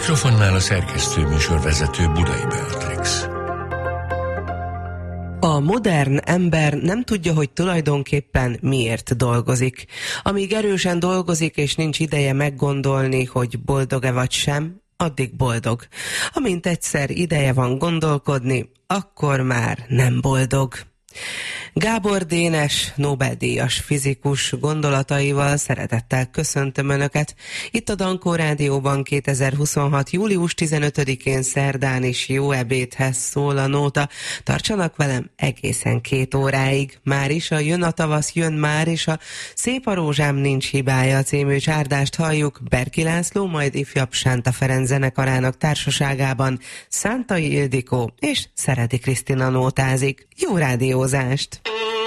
mikrofonnál a szerkesztő műsorvezető Budai Beatrix. A modern ember nem tudja, hogy tulajdonképpen miért dolgozik. Amíg erősen dolgozik, és nincs ideje meggondolni, hogy boldog-e vagy sem, addig boldog. Amint egyszer ideje van gondolkodni, akkor már nem boldog. Gábor Dénes, Nobel-díjas fizikus gondolataival szeretettel köszöntöm Önöket. Itt a Dankó Rádióban 2026. július 15-én szerdán is jó ebédhez szól a nóta. Tartsanak velem egészen 2 óráig. Már is a Jön a tavasz, jön már, és a Szép a rózsám nincs hibája című csárdást halljuk Berki László, majd ifjabb Sánta Ferenc zenekarának társaságában Szántai Ildikó és Szeredi Krisztina nótázik. Jó rádiózást!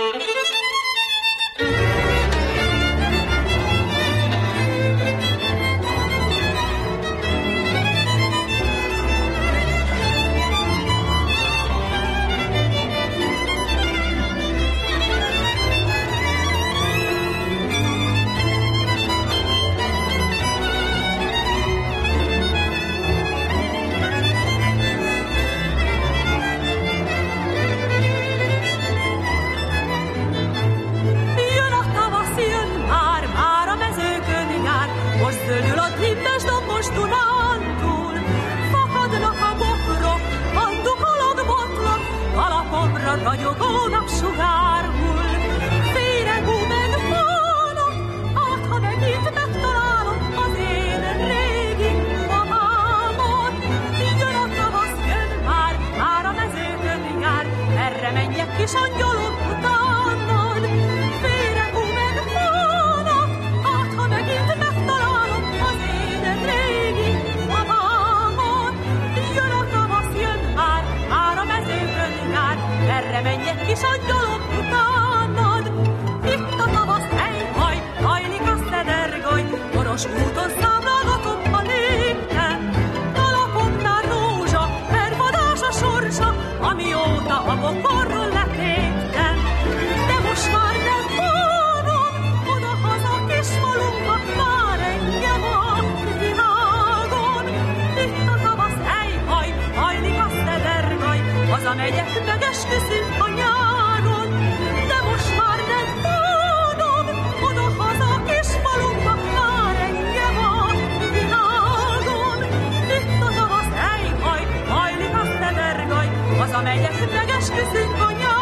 Ragyogó napsugár hull, féregú menfának, át ha megint megtalálom az én régi mamámat. Jön a tavasz, jön már, már a mezőkön jár, merre menjek kis angyalok utánad. Féregú menfának, át ha megint megtalálom az én régi mamámat. Jön a tavasz, jön már, már a mezőkön jár, merre menjek kis angyalok utánad. Itt a tavasz, hely, hajlik a szedergoly, boros úton számlálgatom a lépten. Alapomnál rózsa, pervadás a sorsa, amióta a bokorról letéptem. De most már nem várom, oda-haza kis falunkba, már engem a világon. Itt a tavasz, hely, hajlik a szedergoly, hazamegyek, megesküszünk a nyáron, de most már nem bánom, oda-haza kis falunkba, már engem a világon. Itt a tavasz, hely, hajlik a szedergaj, hazamegyek, megesküszünk a nyáron.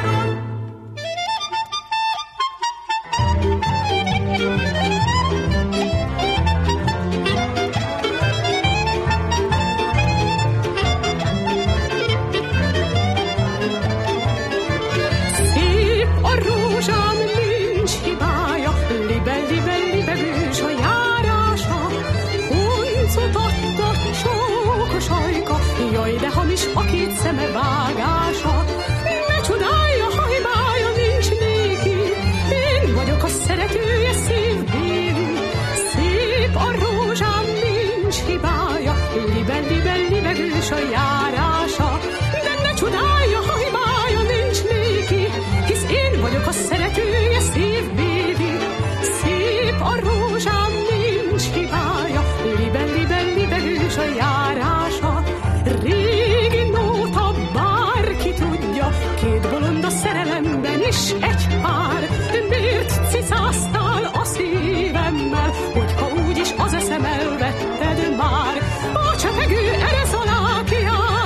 Jaj, de hamis a két szeme vágása, ne csodálja, ha hibája nincs néki. Én vagyok a szeretője szívbéli, szép a rózsám, nincs hibája, libegős a járása. De ne csodálja, ha hibája nincs néki, hisz én vagyok a szeretője szívbéli, szép a rózsám, nincs hibája, libegős a járása. Régi nóta, bárki tudja, két bolond a szerelemben is egy pár. Miért cicáztál a szívemmel, hogyha úgyis az eszem elvetted már? A csepegő eresz alá kiáll,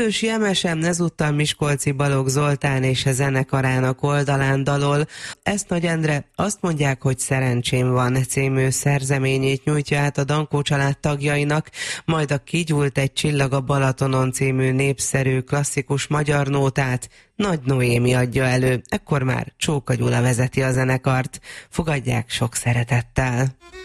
Üllősi Emesen ezúttal Miskolci Balogh Zoltán és a zenekarának oldalán dalol. Ezt Nagy Endre azt mondják, hogy Szerencsém van című szerzeményét nyújtja át a Dankó család tagjainak, majd a Kigyúlt egy csillag a Balatonon című népszerű klasszikus magyar nótát Nagy Noémi adja elő. Ekkor már Csóka Gyula vezeti a zenekart. Fogadják sok szeretettel!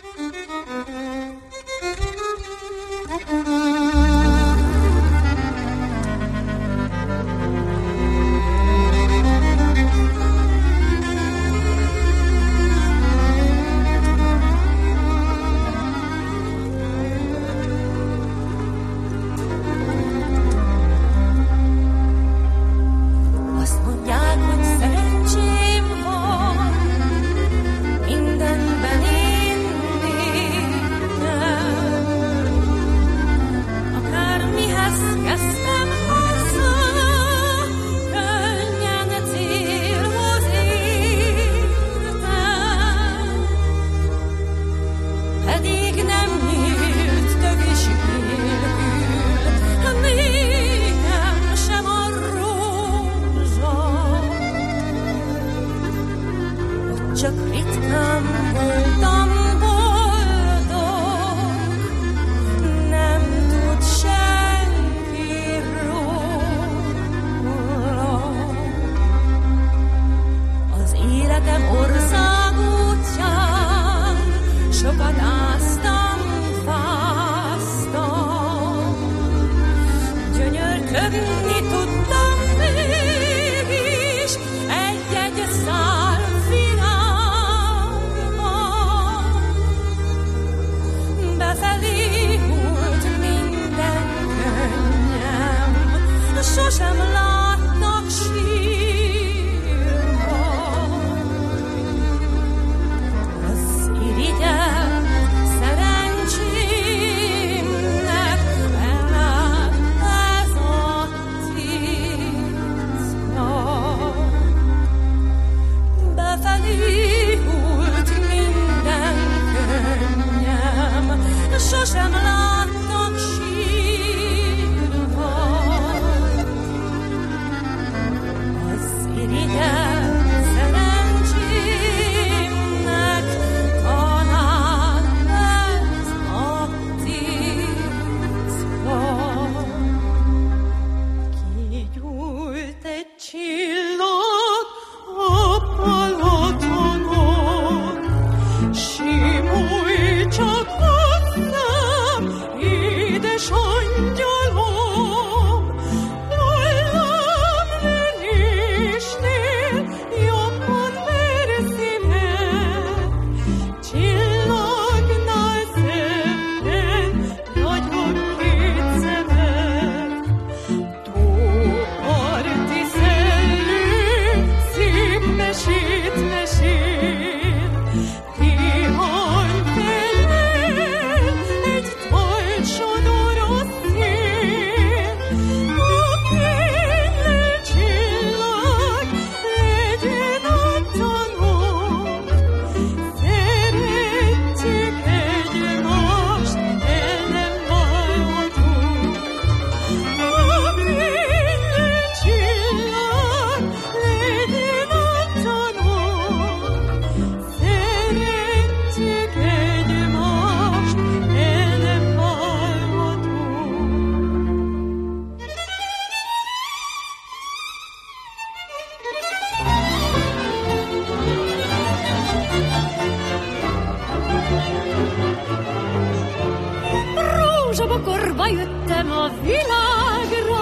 Rózsabokorba jöttem a világra,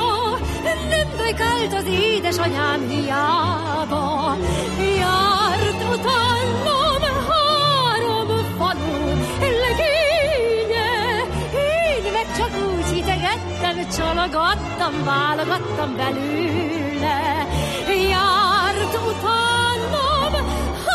nem dajkált az édesanyám hiába. Járt utánam 3 falu legénye, én meg csak úgy hitegettem, csalogattam, válogattam belőle. Járt utánam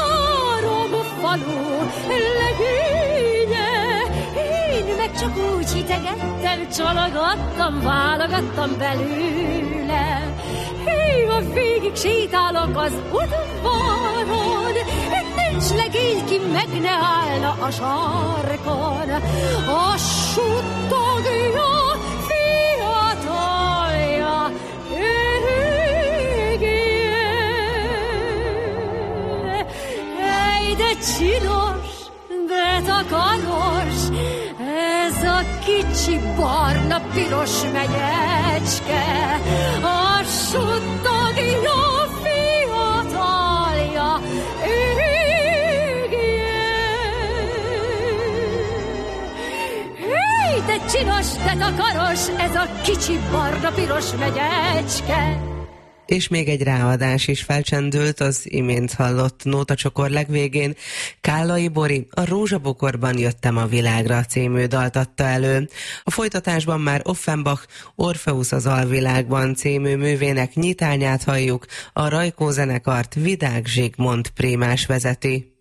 3 falu legénye, én meg csak úgy hitegettem, csalogattam, válogattam belőle. Híva végig sétálok az udvaron, nincs legény, ki meg ne állna a sarkon. A suttogja, fiatalja, csinos, de takaros, ez a kicsi barna-piros menyecske, a suttogja fiatalja, Hé, de csinos, de takaros, ez a kicsi barna-piros menyecske. És még egy ráadás is felcsendült az imént hallott nótacsokor legvégén. Kállai Bori a Rózsabokorban jöttem a világra című dalt adta elő. A folytatásban már Offenbach Orpheus az alvilágban című művének nyitányát halljuk, a Rajkó zenekart Vidák Zsigmond prímás vezeti.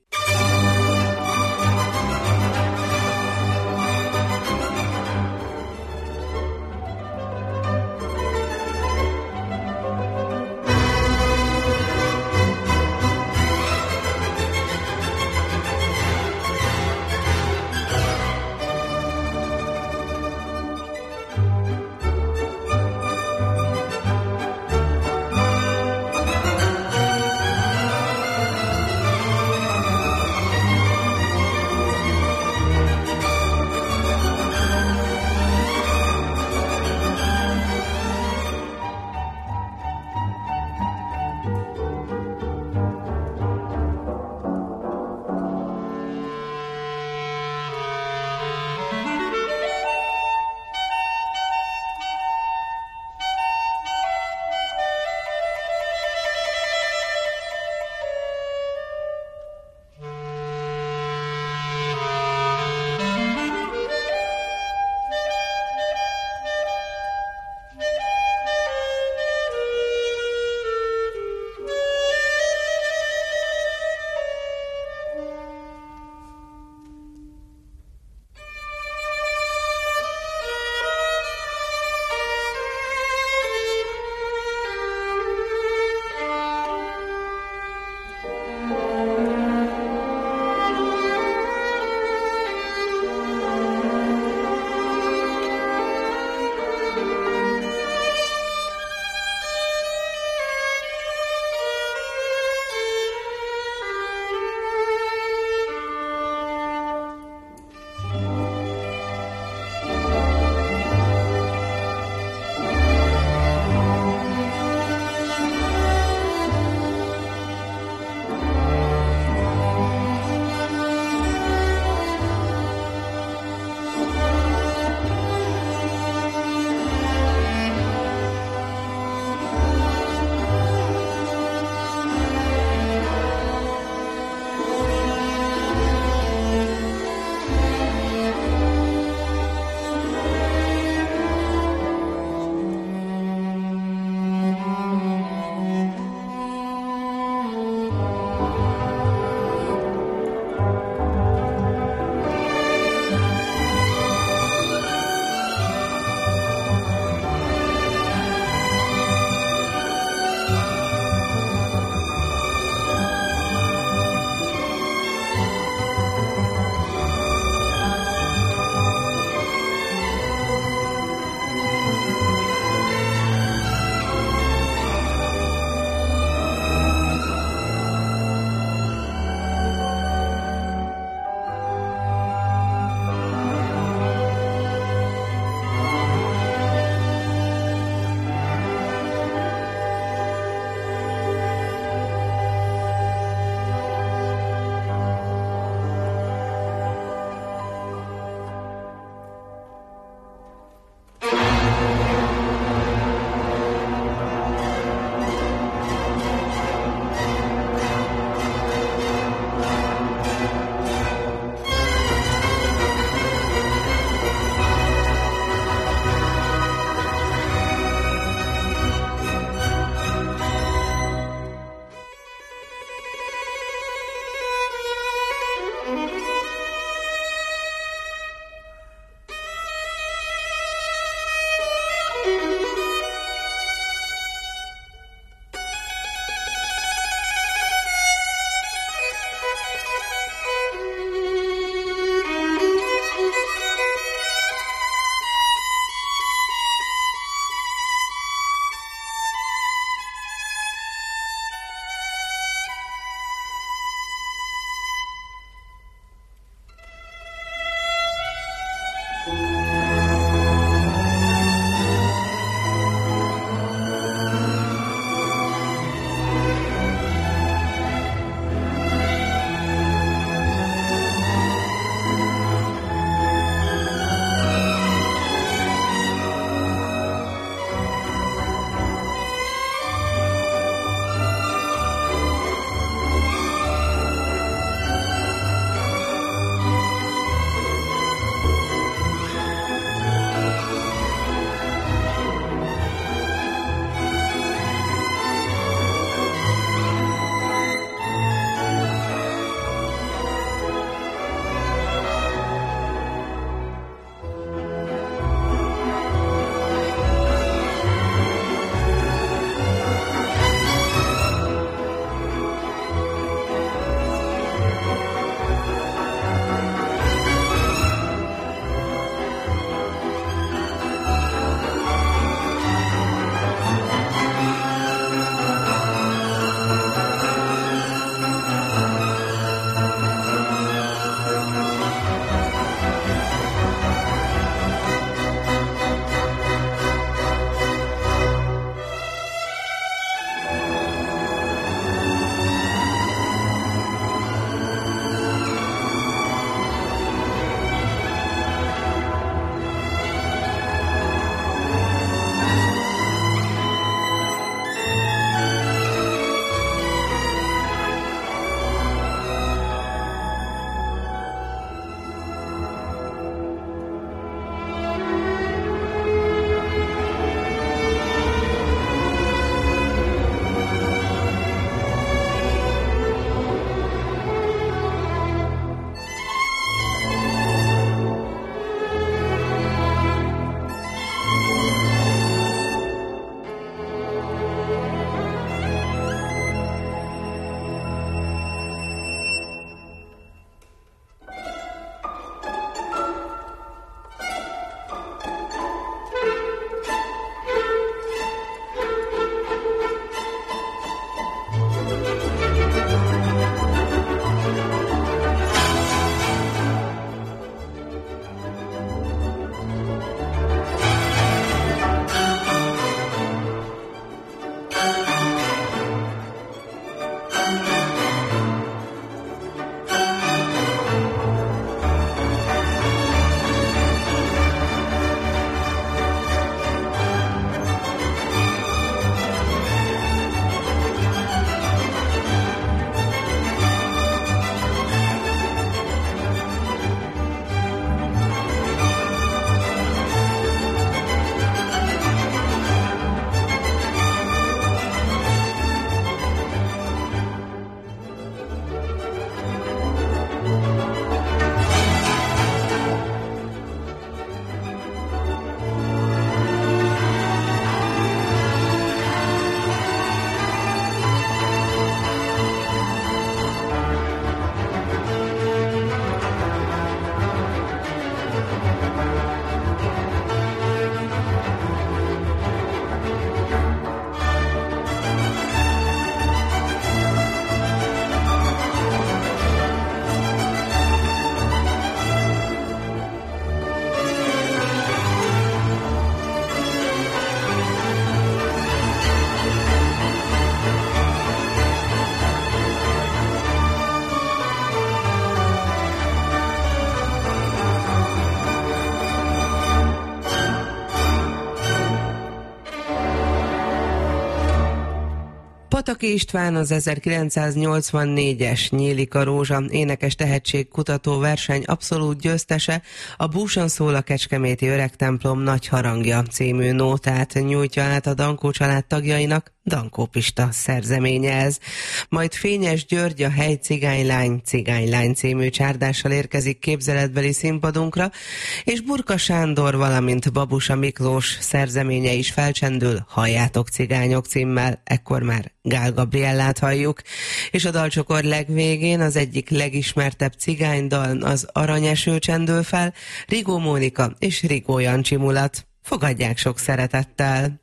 Pataki István az 1984-es Nyílik a rózsa énekes tehetségkutató verseny abszolút győztese, a Búson szól a kecskeméti öreg templom nagy harangja című nótát nyújtja át a Dankó család tagjainak, Dankó Pista szerzeménye ez. Majd Fényes György a Hely cigánylány című csárdással érkezik képzeletbeli színpadunkra, és Burka Sándor, valamint Babusa Miklós szerzeménye is felcsendül, Halljátok cigányok címmel, ekkor már Gál Gabriellát halljuk, és a dalcsokor legvégén az egyik legismertebb cigánydal, az Aranyeső csendül fel, Rigó Mónika és Rigó Jancsi mulat. Fogadják sok szeretettel!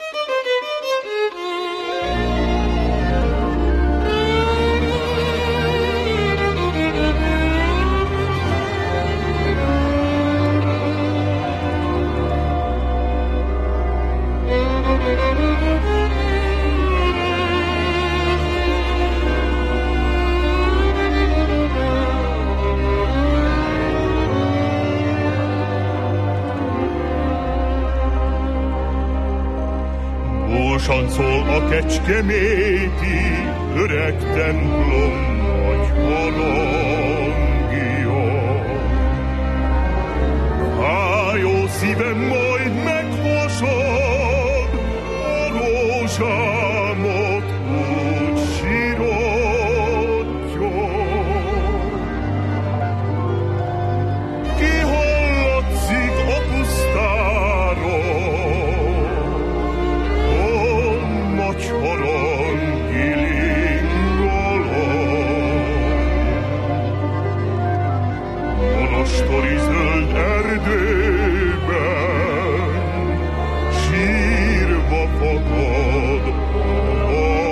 Búsan szól a kecskeméti öreg templom nagy harangja. Fájó szívem majd meghasad, a rózsámot úgy sírodja. Kihallatszik a pusztára nagy harangi lingolom. Monostori zöld erdőben sírva fakad a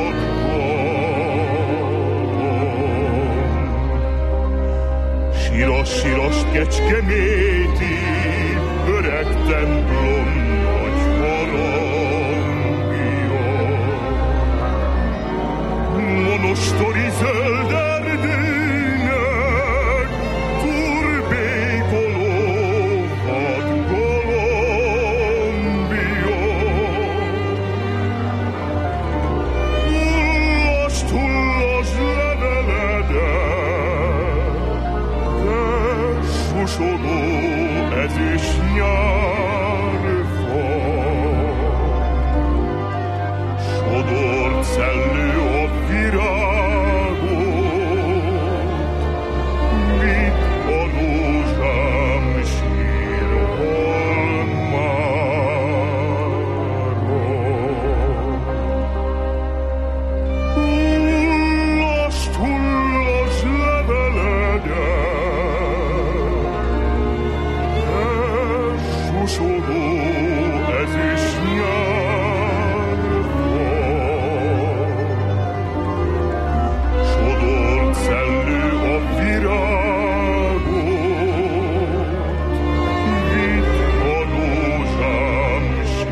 vadhalom. Siras kecskeméti öreg templom nagy harangja. Monostori zöld erdőnek turbékoló vadgalombja. Hullas leveleden, te susodó ezüst nyárfa. Sodort szellő a virágot, mit a rózsám sírhalmáról. Hullas leveleden, te susodó ezüst nyárfa. Sodort szellő a virágot, vitt a rózsám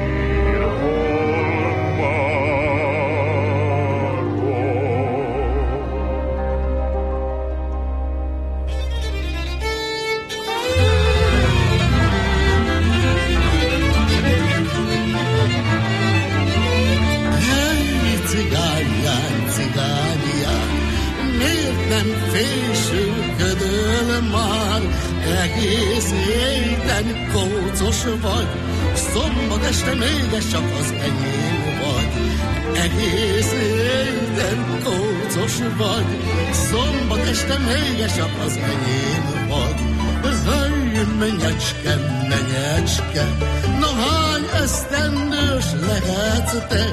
Cigányján, miért nem fésülködöl már? Egész héten kócos vagy, szombat este mégis csak az enyém vagy. Egész héten kócos vagy, szombat este mégis csak az enyém vagy. Menyecske, menyecske, na hány esztendős lehetsz te?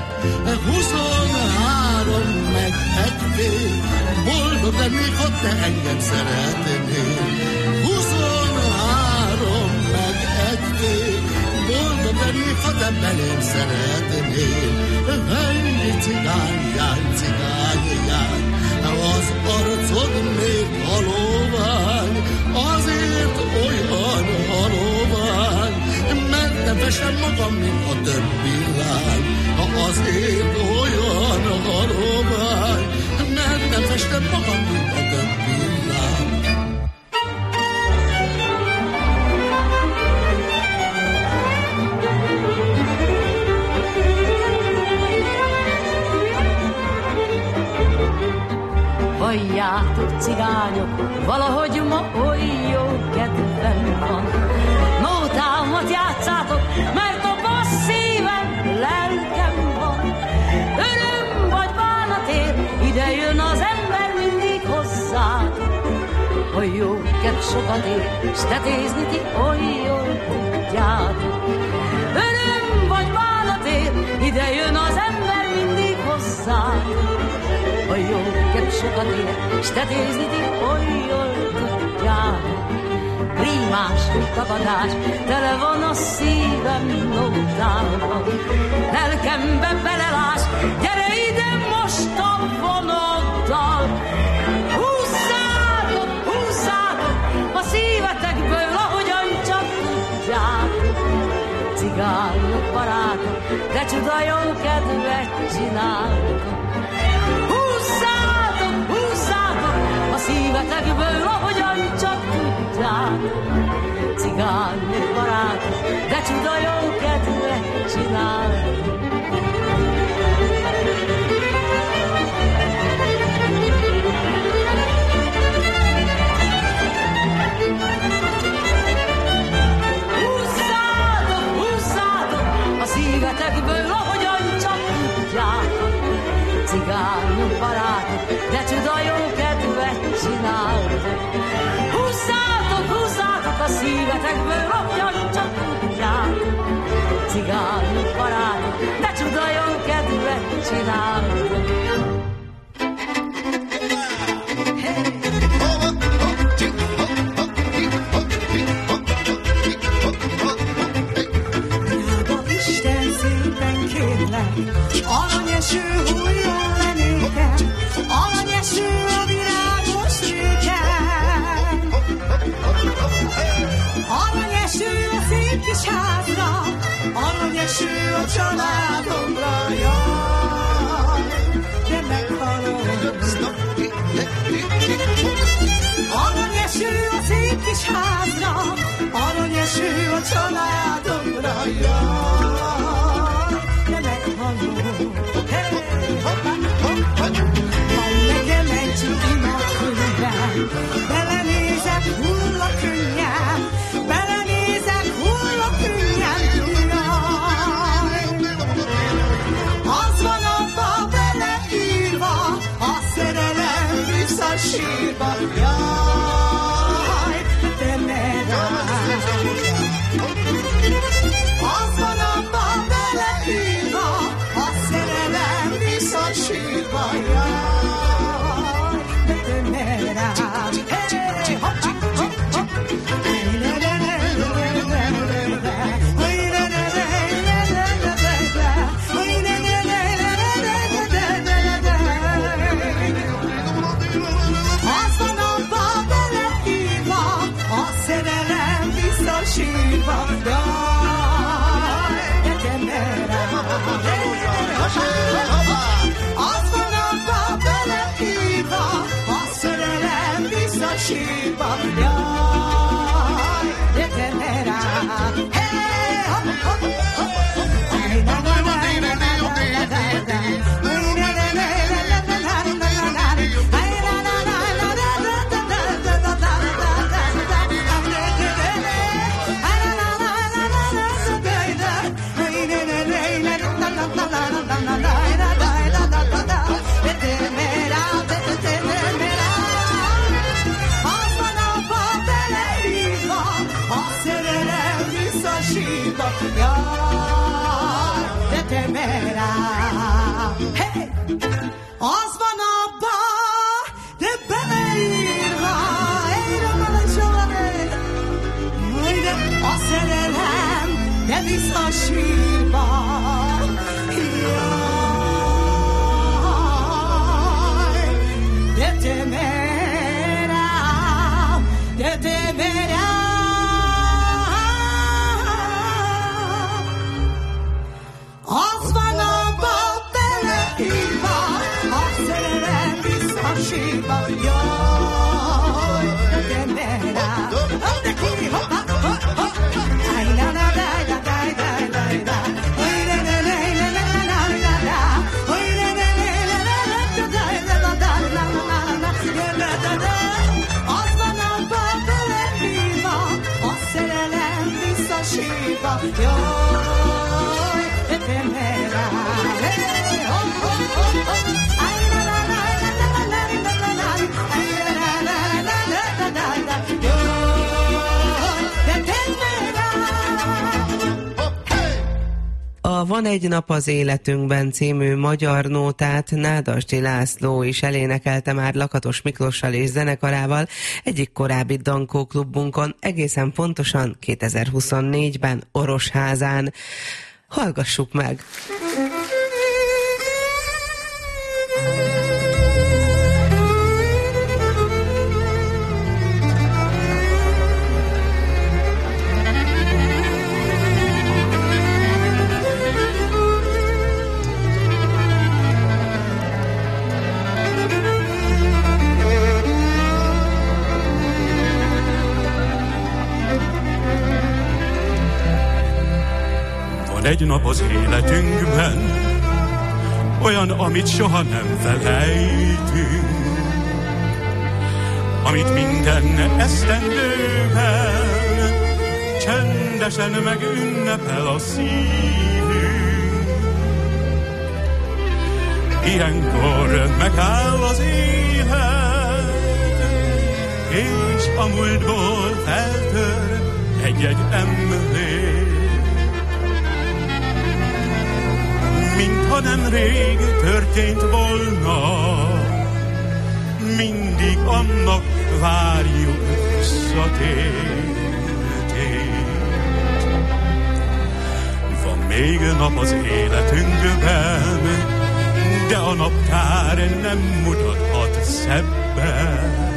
23 meg egy fél, boldog lennék, ha te engem szeretnél. 23 meg egy fél, boldog lennék, ha te belém szeretnél. Helyi cigányján, az arcod még halovány, azért olyan halovány, mert nem fesem magam, mint a többi lány. Azért olyan halovány, mert nem fesem magam, mint a többi lány. Halljátok, cigányok, valahogy ma oly jó kedvem van. Nótámat játszátok, mert a bassz szívem, lelkem van. Öröm vagy bánatért, ide jön az ember mindig hozzátok. A jó kedv sokat ér, s tetézni ti oly jól tudjátok. Öröm vagy bánatért, ide jön az ember mindig hozzátok. A jó kedv sokat ér, s tetézni ti oly jól tudjátok. Rímás tagadás, tele van a szívem nótában. Lelkembe belelás, gyere ide most a vonoddal. Húzzátok, húzzátok a szívetekből, ahogyan csak tudjátok. Cigányok, barátok, de csuda jó kedvet csináltok. Húzzátok, húzzátok a szívetekből, ahogyan csak tudjátok. Cigányok, barátok, de csuda jó kedvet csináltok. Húzzátok, húzzátok a szívetekből, ahogyan csak tudjátok. Cigányok, barátok, de csuda jó kedvet csináltok. Húzzátok, húzzátok a szívetekből, ahogyan csak tudjátok. Cigányok, barátok, de csuda jó kedvet csináltok. Isten szépen kérlek, aranyeső hulljon le nékem, aranyeső a virágos tőken. Aranyeső a szép kis házra, aranyeső a családomra, jaj, de meghalom. Aranyeső a szép kis házra, aranyeső a családomra, jaj, de meghalom. Van nekem egy csukima könyvem, belenézek, hull a könnyem, belenézek, hull a könnyem, jaj. Az van abba beleírva, a szerelem visszasírva, jaj, de megáll. Az van abba beleírva, a szerelem visszasírva, jaj, de te megáll. Hey, hopp, hopp, hopp. Az van abba beleírva, a szerelem visszasírva, jaj, de te megáll. Az van abba beleírva, a szerelem visszasírva, jaj, de te megáll. Hey, hopp, hopp, hopp, hopp. Hey! Az van abba, de beleírva, a szerelem, de visszasírva, jaj, de te merám, de te merám. Az van abba beleírva, a szerelem visszasírva, jaj, de te merám. De ki, hoppá, hoppá, aj, na, na, da, da, da, da, da, da, oj, na, na, na, na, na, na, na, da, oj, na, na, na, na, na, da, da, da, da, da, na, na, na, Van egy nap az életünkben című magyar nótát Nádasdy László is elénekelte már Lakatos Miklossal és zenekarával egyik korábbi Dankó klubunkon, egészen pontosan 2024-ben Orosházán. Hallgassuk meg! Egy nap az életünkben, olyan, amit soha nem felejtünk, amit minden esztendőben csendesen megünnepel a szívünk. Ilyenkor megáll az élet, és a múltból feltör egy-egy emlék. Mintha nem rég történt volna, mindig annak várjuk visszatértét. Van még nap az életünkben, de a naptár nem mutathat szebben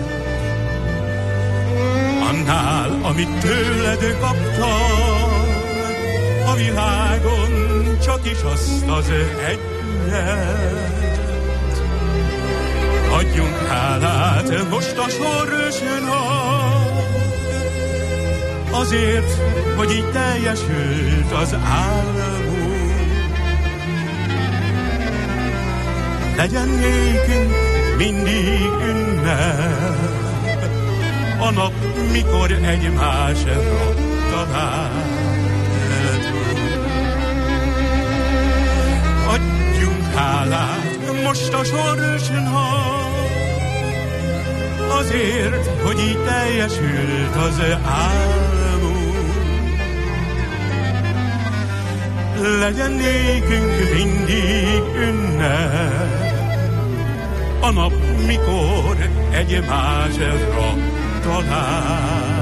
annál, amit tőled kaptam. A világon csak is azt az egyet. Adjunk hálát most a sorsnak, azért, hogy így teljesült az álmunk. Legyen nékünk mindig ünnep, a nap, mikor egymásra talál. Adjunk hálát most a sorsnak, azért, hogy így teljesült az álmunk. Legyen nékünk mindig ünnep, a nap, mikor egymásra talál.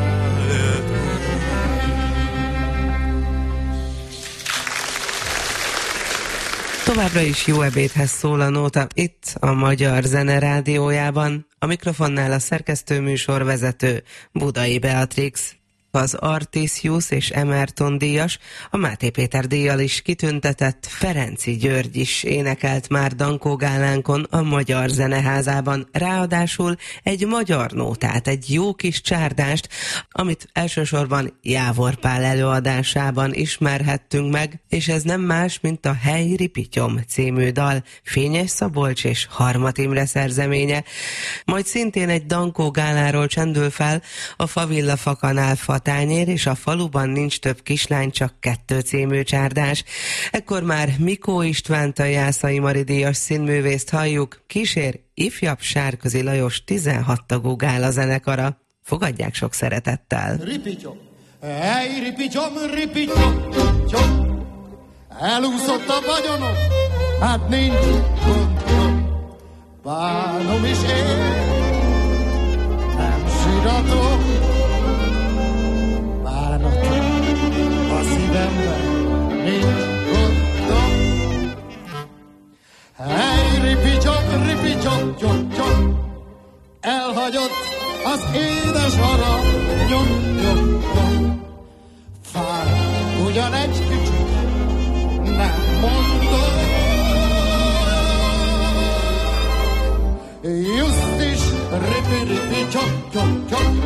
Továbbra is jó ebédhez szól a nóta itt a Magyar Zene Rádiójában. A mikrofonnál a szerkesztőműsorvezető Budai Beatrix. Az Artisius és Emerton díjas, a Máté Péter díjjal is kitüntetett Ferenczy György is énekelt már Dankó gálánkon a Magyar Zeneházában. Ráadásul egy magyar nótát, egy jó kis csárdást, amit elsősorban Jávor Pál előadásában ismerhettünk meg, és ez nem más, mint a Hely Ripityom című dal, Fényes Szabolcs és Harmat Imre szerzeménye. Majd szintén egy Dankó gáláról csendül fel a Favilla Fakanál Fatányér és a Faluban nincs több kislány, csak 2 című csárdás. Ekkor már Mikó Istvánt, a Jászai Mari díjas színművészt halljuk, kísér ifjabb Sárközi Lajos 16 tagú gála zenekara. Fogadják sok szeretettel! Ripityom, hey, ripityom, ripityom, ripityom. Elúszott a vagyonom, hát nincs gondom. Bánom is én, nem síratom. A szívemben nincs gondom. Hey, ripityom, ripityom, tyom, tyom. Elhagyott az édes aranyom, tyom, tyom. Fáj ugyan egy kicsit, nem mondom. Just is ripi, ripi, tyom, tyom, tyom.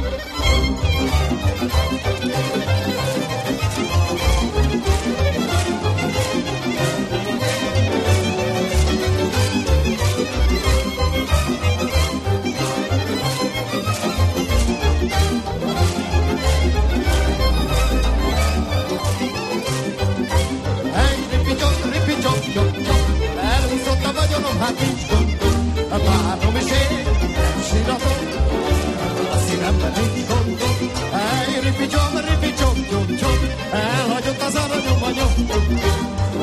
Elúszott a vagyonom, hát nincs gondom. Bánom is én, nem síratom. A szívemben nincs gondom. Hey, ripityom, ripityom, tyom, tyom. Elhagyott az aranyom, a nyom.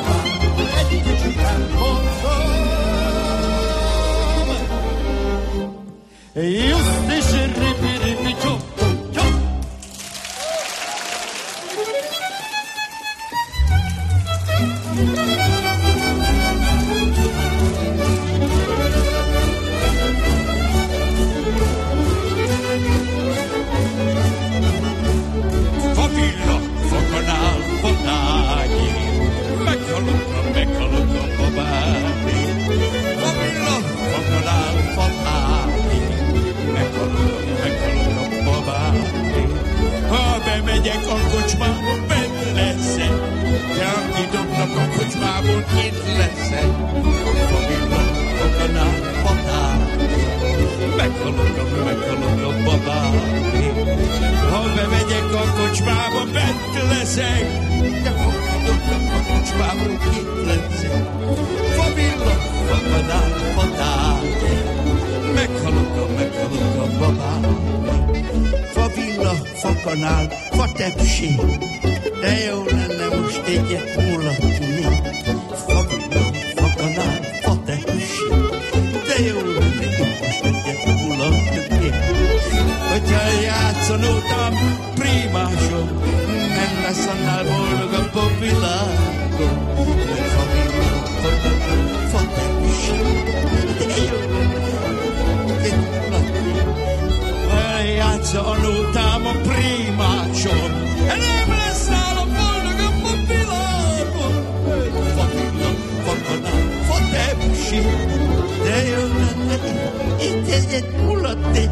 itt leszek, foganál patálni. Meghalok a babálni. Ha bemegyek a kocsmába, bent leszek, de fogadok a kocsmába, itt leszek. Foganál patálni. Meghalok a babálni. Favilla, fakanál, fatepsi, de jó lenne most egyet mulatni. Favilla, fakanál, fatepsi, de jó lenne most egyet mulatni. Hogyha játszanultam primásom, nem lesz annál boldogabb a világon. Mert favilla, fakanál, fatepsi, de jó lenne egyet mulatni. Játszanultam a primácsom, nem lesz nálam boldogabb a világon. Favilla, fakanál, fatepsi, de jó lenne itt egyet mulatni.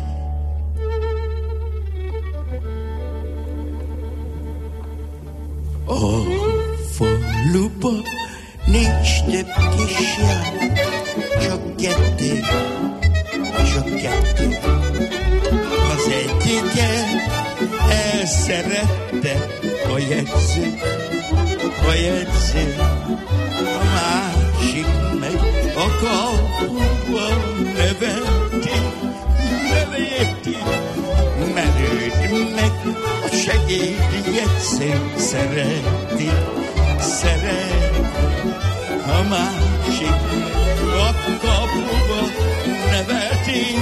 A faluba nincs több kisjár, csak kettő. Az egyiket elszerette a jegyző, a másik meg a kapuba neveti, mert őt meg a segédjegyző szereti, a másik a kapuba neveti,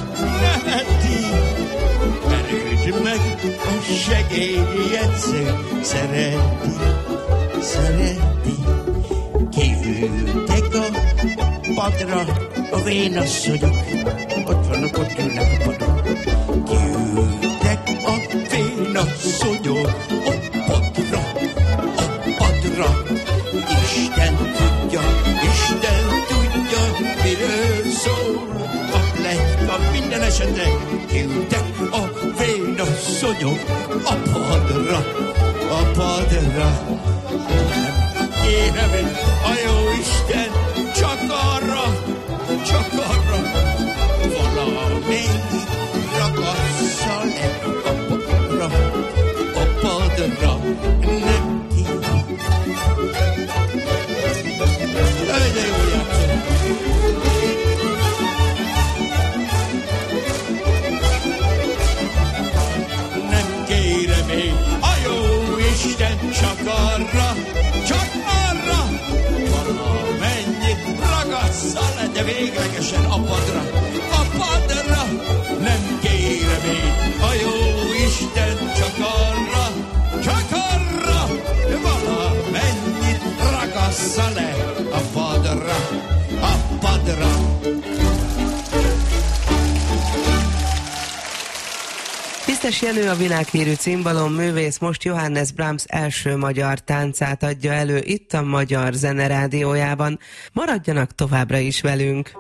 mert őt meg a segédjegyző szereti. Kiültek a padra a vénasszonyok, ott ülnek a padon. Kiültek a vénasszonyok, a padra. Isten tudja, miről szól a pletyka. Minden esetre kiültek a vénasszonyok a padra. Kérem én, a jó Isten, csak arra, valamennyi ragassza le a padra, nem kívül. De jó játszom. Nem kérem én, a jó Isten, csak arra, valamennyi ragassza le, de véglegesen a padra. Nem kérem én, a jó Isten, csak arra, valamennyi ragassza le a padra. Tisztes Jenő, a világhírű cimbalom művész most Johannes Brahms első magyar táncát adja elő itt a Magyar Zene Rádiójában. Maradjanak továbbra is velünk!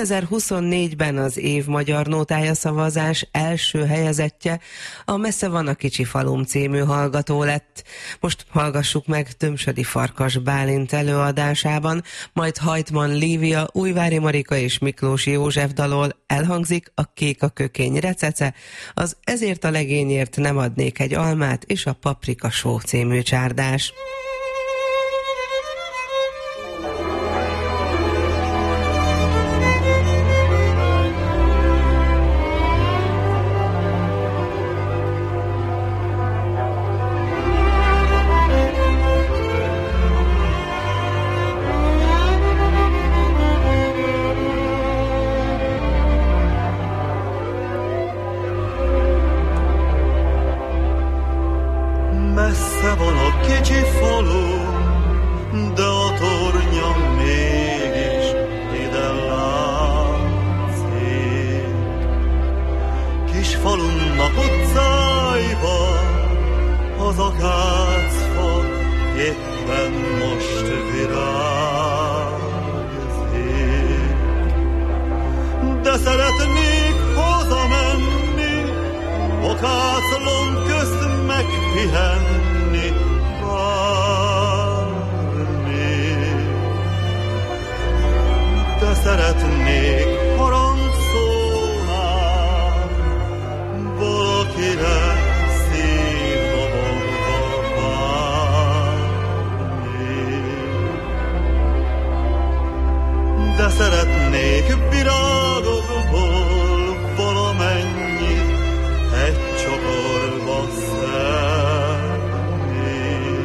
2024-ben az év magyar nótája szavazás első helyezettje a Messze van a kicsi falum című hallgató lett. Most hallgassuk meg Tömsödi Farkas Bálint előadásában, majd Hajtman Lívia, Újvári Marika és Miklós József dalol elhangzik a Kék a kökény recece, az Ezért a legényért nem adnék egy almát és a Paprika só című csárdás. Messze van a kicsi falu, de a tornya mégis ide látszik. Kis falunnak utcáiba az akácfa éppen most virágzik. De szeretnék hazamenni, akáclom közt megpihenni, várni. De szeretnék harangszónál valakire szívdobogva várni. De szeretnék virágokból valamennyit egy csokorba szedni,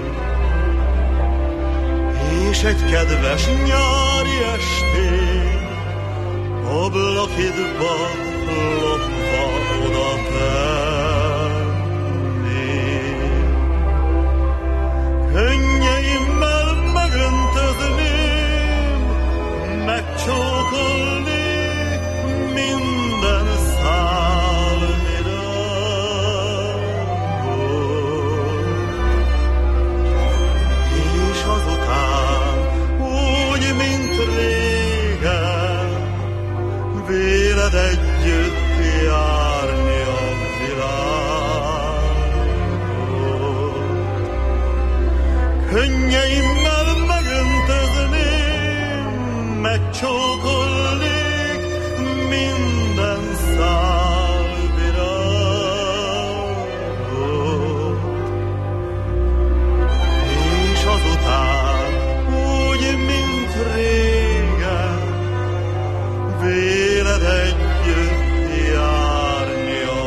és egy kedves nyári estén ablakidba lopva oda tenni. Könnyeimmel megöntözném, megcsókolnék minden szál virágot, és azután úgy, mint régen, véled együtt járni a világot. Könnyeimmel megöntözném, megcsókolnék minden szál virágot, és azután úgy, mint régen, véled együtt járni a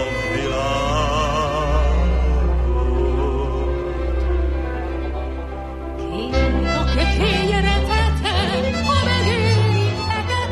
világot. Kék a kökény retete, ha megéri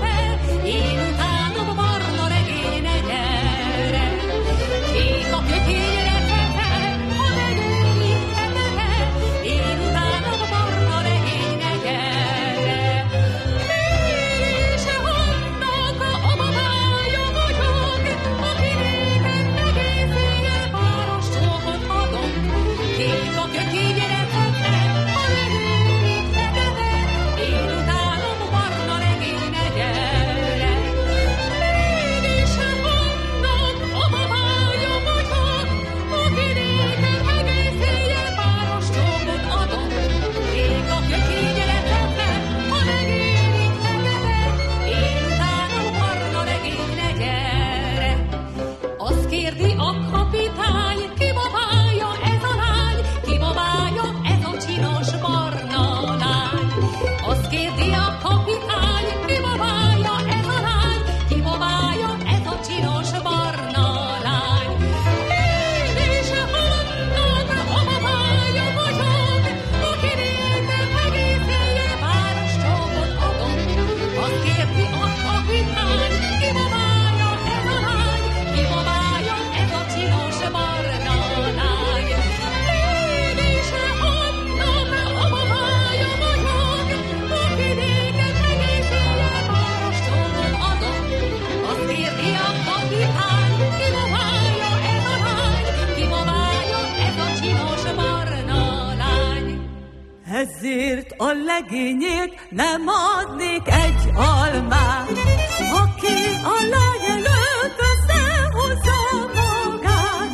Miért a legényért nem adnék egy almát? Aki a lány előtt összehozza magát,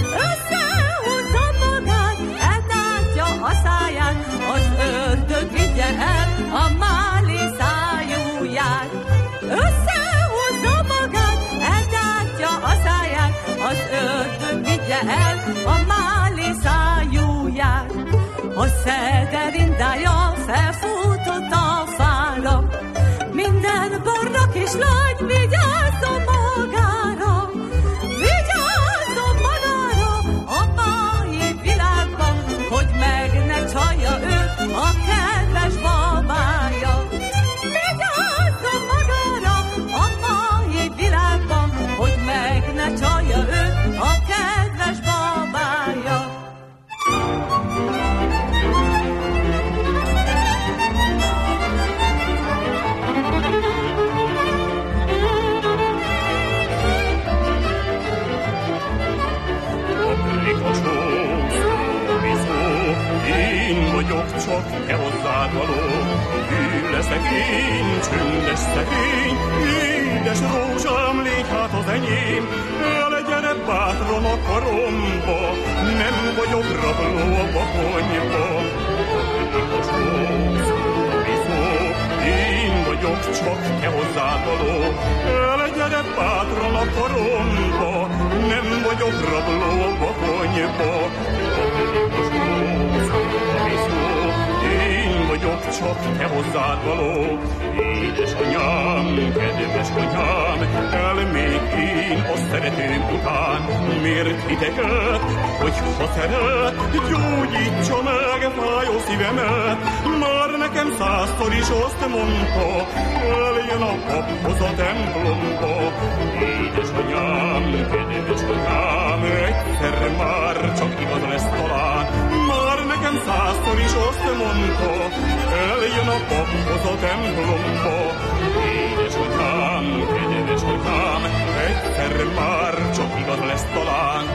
eltátja a száján, az ördög vigye el a máli szájúját. Összehozza magát, eltátja a száját, az ördög vigye el a máli szájúját. A szederindája felfutott a fára, minden barnak és lány vigyázzon magára, vigyázzon magára a mai világban, hogy meg ne csalja őt a kedves babája. Vigyázzon magára a mai világban, hogy meg ne csalja őt a kedves babája. Én vagyok csak, te hozzád való, hű leszek én, csöndes szegény, édes rózsám, légy hát az enyém, gyere bátran a karomba, nem vagyok rabló a bakonyba. Én vagyok csak, te hozzád való, gyere bátran a karomba, nem vagyok rabló a bakonyba. Én vagyok csak, te hozzád való, édesanyám, kedves anyám, elmék én a szeretőm után. Miért ideget, hogy ha szeret, gyógyítsa meg fájó szívemet. Már nekem 100-szor is azt mondta, eljön a paphoz a templomba. Édesanyám, kedves anyám, egyszer már csak igaz lesz talán. Már nekem 100-szor is azt mondta, eljön a paphoz a templomba. Édesanyám, kedves anyám, egyszer már csak igaz lesz talán.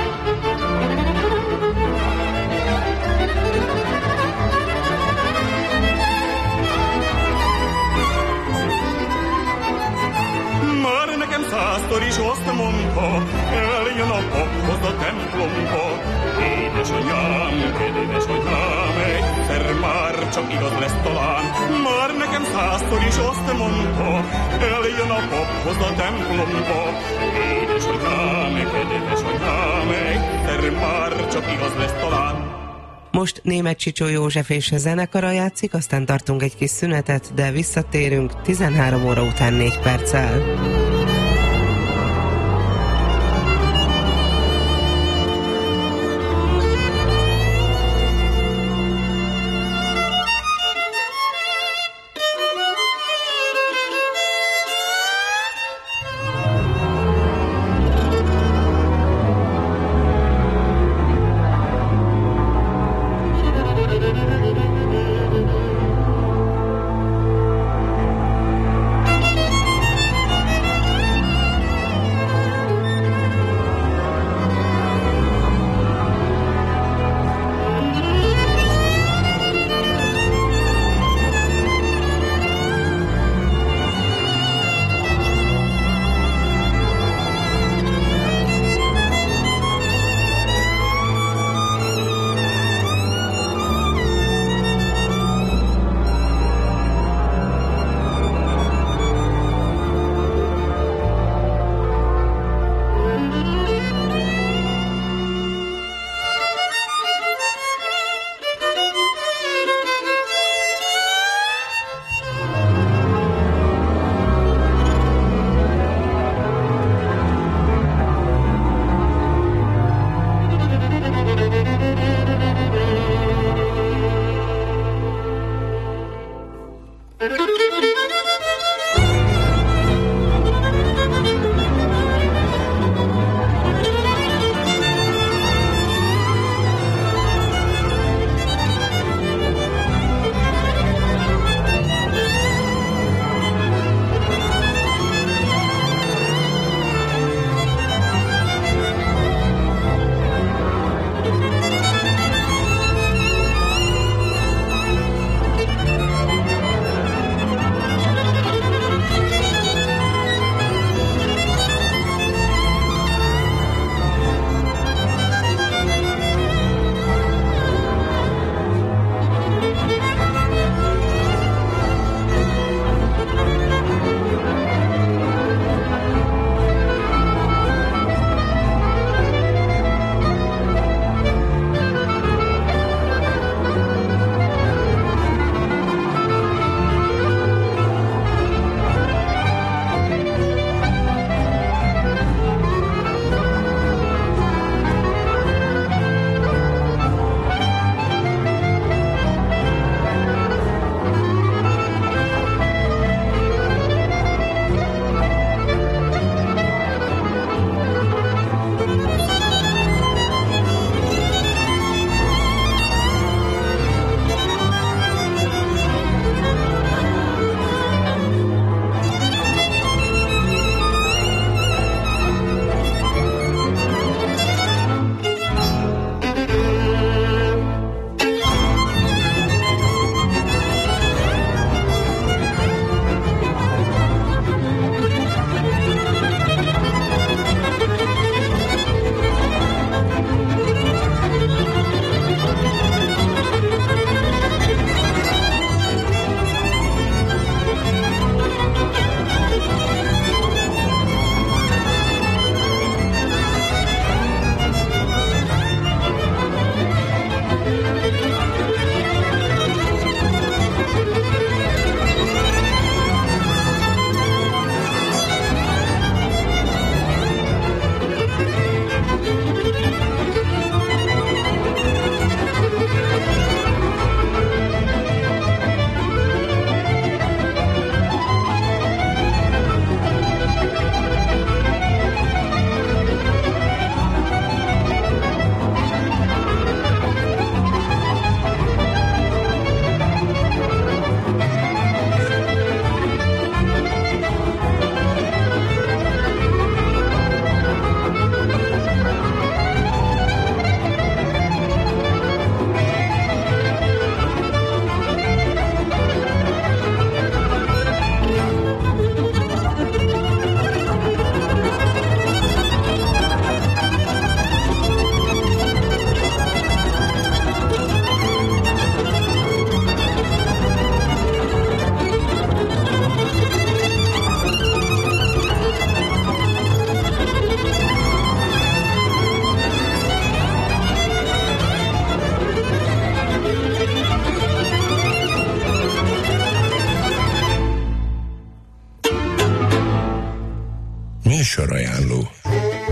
Már nekem 100-szor is azt mondta, eljön a paphoz a templomba. Édesanyám, kedves anyám, egyszer már csak igaz lesz talán. Már nekem 100-szor is azt mondta, eljön a paphoz a templomba. Édesanyám, kedves anyám, egyszer már csak igaz lesz talán. Most Németh Csicsó József és zenekara játszik, aztán tartunk egy kis szünetet, de visszatérünk 13 óra után 4 perccel.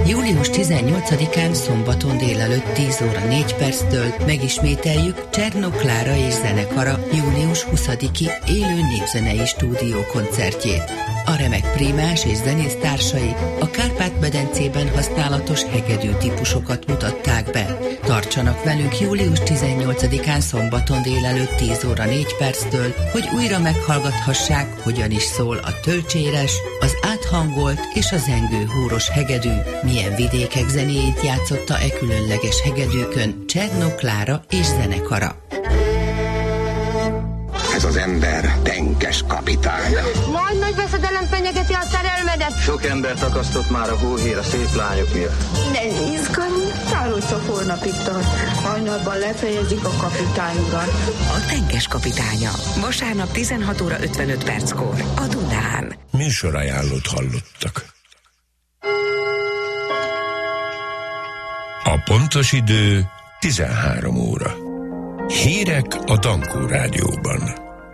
Július 18-án szombaton délelőtt 10 óra 4 perctől megismételjük Csernó Klára és zenekara június 20-i élő népzenei stúdió koncertjét. A remek prímás és zenésztársai a Kárpát-medencében használatos hegedű típusokat mutatták be. Tartsanak velünk július 18-án szombaton délelőtt 10 óra 4 perctől, hogy újra meghallgathassák, hogyan is szól a tölcséres, az áthangolt és a zengő húros hegedű, milyen vidékek zenéjét játszotta e különleges hegedűkön Csernó Klára és zenekara. Ez az ember tenkes kapitány. Majd nagy veszedelem fenyegeti a szerelmedet. Sok embert akasztott már a hóhér a szép lányok miatt. De izgalom, Szárucsa holnapig tart. Hajnalban lefejezik a kapitányurat. A tenkes kapitánya. Vasárnap 16 óra 55 perckor a Dunán. Műsorajánlót hallottak. A pontos idő 13 óra. Hírek a Dankó Rádióban.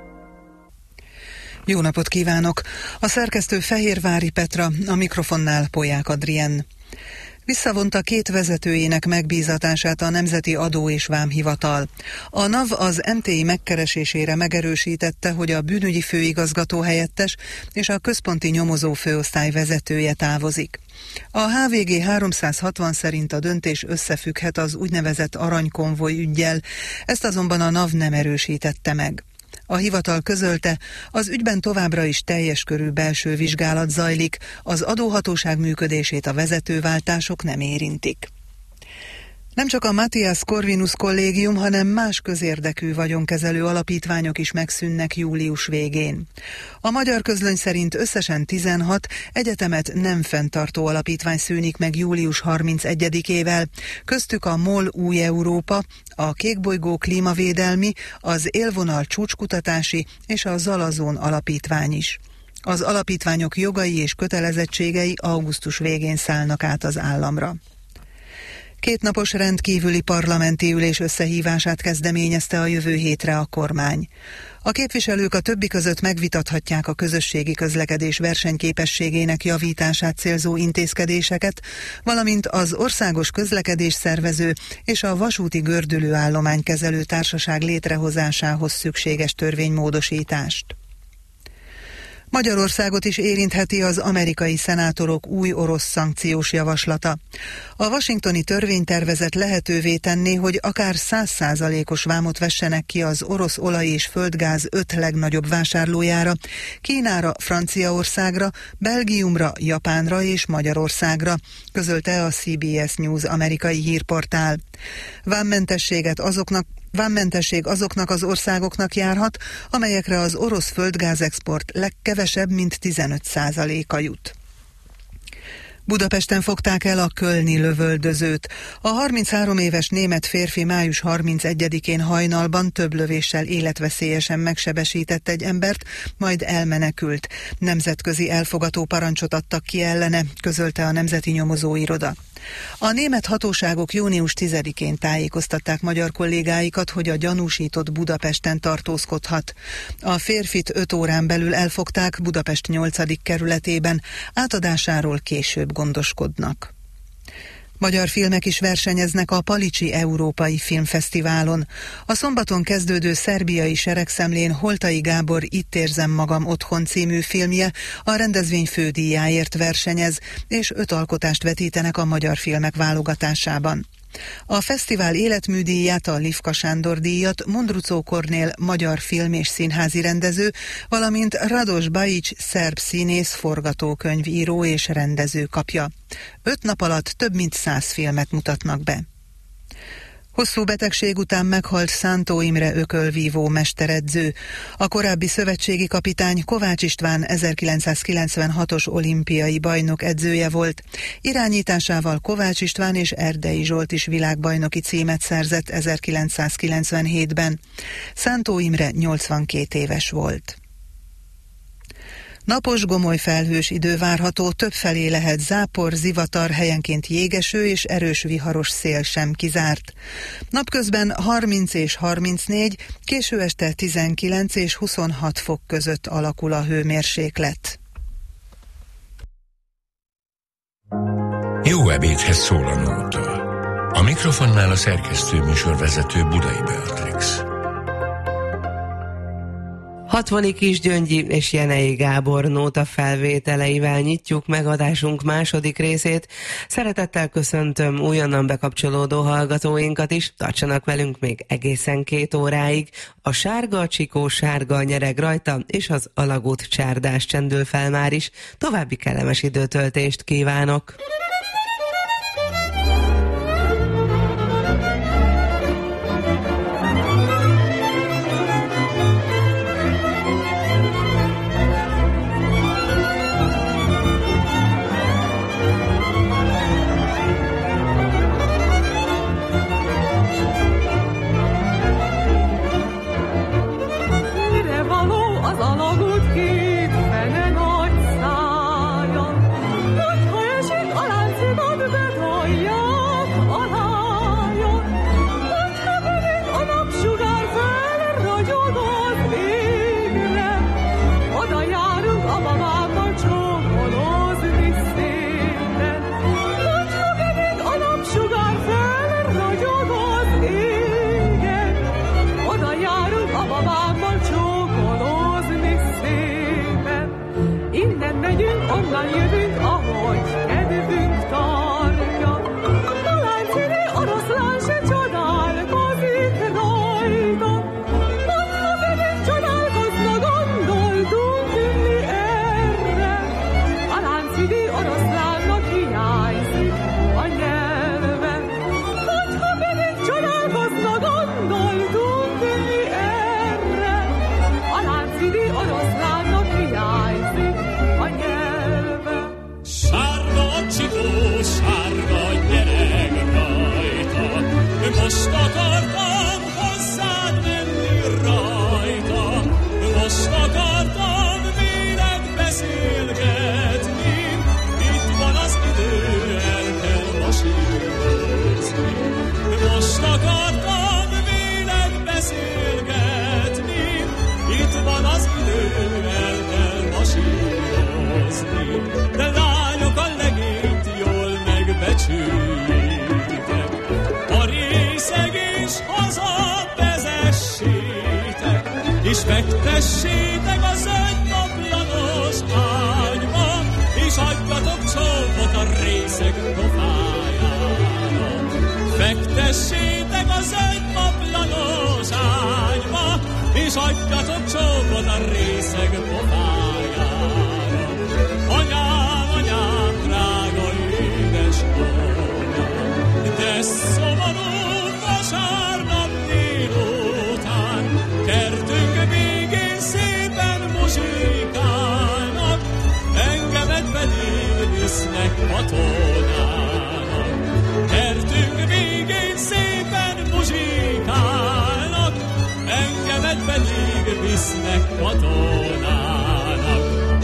Jó napot kívánok! A szerkesztő Fehérvári Petra, a mikrofonnál Polyák Adrien. Visszavonta 2 vezetőjének megbízatását a Nemzeti Adó és Vámhivatal. A NAV az MTI megkeresésére megerősítette, hogy a bűnügyi főigazgató helyettes és a központi nyomozó főosztály vezetője távozik. A HVG 360 szerint a döntés összefügghet az úgynevezett aranykonvoj üggyel, ezt azonban a NAV nem erősítette meg. A hivatal közölte, az ügyben továbbra is teljes körű belső vizsgálat zajlik, az adóhatóság működését a vezetőváltások nem érintik. Nem csak a Matthias Corvinus kollégium, hanem más közérdekű vagyonkezelő alapítványok is megszűnnek július végén. A Magyar Közlöny szerint összesen 16 egyetemet nem fenntartó alapítvány szűnik meg július 31-ével, köztük a MOL Új Európa, a Kékbolygó Klímavédelmi, az Élvonal Csúcskutatási és a Zalazón alapítvány is. Az alapítványok jogai és kötelezettségei augusztus végén szállnak át az államra. 2 napos rendkívüli parlamenti ülés összehívását kezdeményezte a jövő hétre a kormány. A képviselők a többi között megvitathatják a közösségi közlekedés versenyképességének javítását célzó intézkedéseket, valamint az Országos Közlekedésszervező és a Vasúti Gördülőállománykezelő Társaság létrehozásához szükséges törvénymódosítást. Magyarországot is érintheti az amerikai szenátorok új orosz szankciós javaslata. A washingtoni törvénytervezet lehetővé tenné, hogy akár 100%-os vámot vessenek ki az orosz olaj és földgáz 5 legnagyobb vásárlójára, Kínára, Franciaországra, Belgiumra, Japánra és Magyarországra, közölte a CBS News amerikai hírportál. Vámmentesség azoknak az országoknak járhat, amelyekre az orosz földgázexport legkevesebb, mint 15%-a jut. Budapesten fogták el a kölni lövöldözőt. A 33 éves német férfi május 31-én hajnalban több lövéssel életveszélyesen megsebesített egy embert, majd elmenekült. Nemzetközi elfogató parancsot adtak ki ellene, közölte a Nemzeti Nyomozóiroda. A német hatóságok június 10-én tájékoztatták magyar kollégáikat, hogy a gyanúsított Budapesten tartózkodhat. A férfit 5 órán belül elfogták Budapest 8. kerületében, átadásáról később gondoskodnak. Magyar filmek is versenyeznek a Palicsi Európai Filmfesztiválon. A szombaton kezdődő szerbiai seregszemlén Holtai Gábor Itt érzem magam otthon című filmje a rendezvény fődíjáért versenyez, és 5 alkotást vetítenek a magyar filmek válogatásában. A fesztivál életműdíját, a Lifka Sándor díjat Mondruczó Kornél magyar film- és színházi rendező, valamint Rados Bajic szerb színész, forgatókönyvíró és rendező kapja. 5 nap alatt több mint 100 filmet mutatnak be. Hosszú betegség után meghalt Szántó Imre ökölvívó mesteredző. A korábbi szövetségi kapitány Kovács István 1996-os olimpiai bajnok edzője volt. Irányításával Kovács István és Erdei Zsolt is világbajnoki címet szerzett 1997-ben. Szántó Imre 82 éves volt. Napos, gomoly felhős idő várható, többfelé lehet zápor, zivatar, helyenként jégeső és erős viharos szél sem kizárt. Napközben 30 és 34, késő este 19 és 26 fok között alakul a hőmérséklet. Jó ebédhez szól a nóta. A mikrofonnál a szerkesztő műsorvezető Budai Beatrix. Hatvani Kisgyöngyi és Jenei Gábor nóta felvételeivel nyitjuk meg adásunk második részét. Szeretettel köszöntöm újonnan bekapcsolódó hallgatóinkat is, tartsanak velünk még egészen 2 óráig. A sárga csikó sárga nyereg rajta, és az alagút csárdás csendül fel már is. További kellemes időtöltést kívánok! Onnan jövünk, ahogy kedvünk tartja. Talán színi oroszlán se csodálkozik rajta. Most, ha pedig csodálkozna, gondoltunk mi erre. Talán színi oroszlánnak hiányzik a nyelve. Most, ha pedig csodálkozna, gondoltunk mi erre. Talán színi oroszlánnak hiányzik a nyelve. Csikó, sárga gyereg rajta, most akartam hozzád menni rajta, most akartam véled beszélgetni, itt van az idő, el kell masírozni. Most akartam véled beszélgetni, itt van az idő, el kell masírozni. De lányok a legényt jól megbecsüljétek, a részeg is haza vezessétek, és fektessétek a zöldnaplanos ágyba, és adjatok csókot a részeg pofájára. Fektessétek a zöldnaplanos ágyba, és adjatok csókot a részeg pofájára. Anyám, anyám, drága édesanyám, de szomorú vasárnap délután, kertünk végén szépen muzsikálnak, engemet pedig visznek katonának. Kertünk végén szépen muzsikálnak, engemet pedig visznek katonának.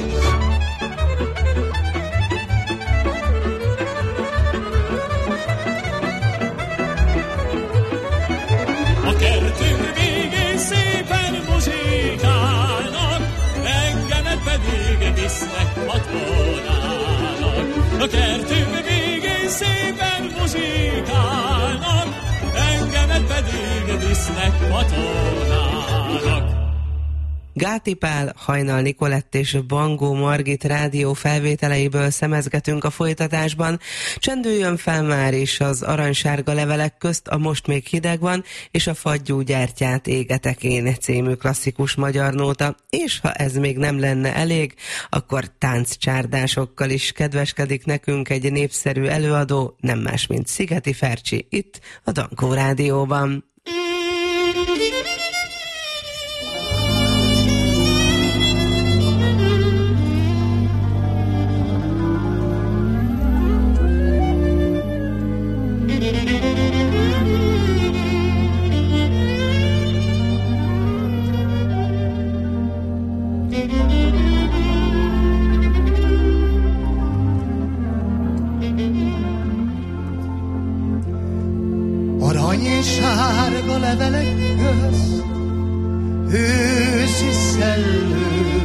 A kertünk végén szépen muzsikálnak, engemet pedig visznek katonának. A kertünk végén szépen muzsikálnak, engemet pedig visznek katonának. Gáti Pál, Hajnal Nikolett és Bangó Margit rádió felvételeiből szemezgetünk a folytatásban. Csendüljön fel már is az aranysárga levelek közt, a Most még hideg van, és a Fagyú gyertyát égetek én című klasszikus magyar nóta. És ha ez még nem lenne elég, akkor tánccsárdásokkal is kedveskedik nekünk egy népszerű előadó, nem más, mint Szigeti Fercsi, itt a Dankó Rádióban. Arany és sárga levelek közt, őszi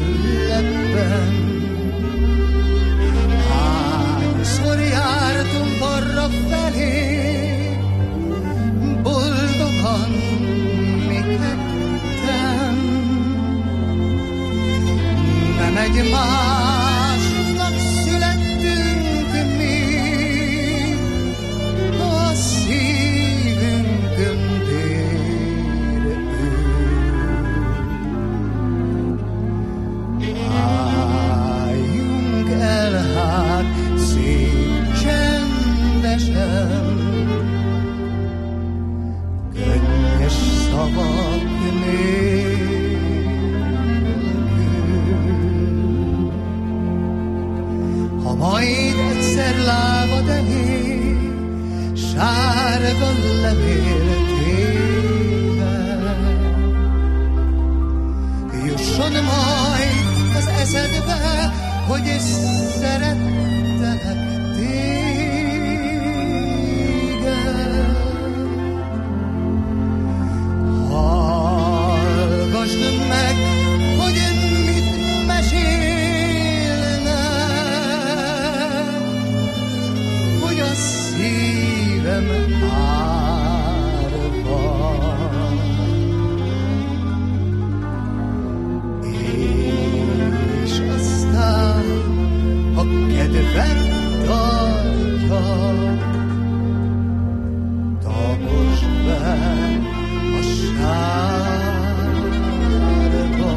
szellőletben. Hányszor jártunk hazafelé, boldogan mi ketten. Nem egymásnak születtünk mi, a szívünkön tér ő. Álljunk el hát szép csendesen, könnyes szavak nélkül. Ha majd egyszer lábad elé sárga levél téve, jusson majd az eszedbe, hogy is szerettelek téged. Hallgassd meg, hogy mit mesélnek, hogy a szívem árva. És aztán a kedvem tartja, taposd be a sárba.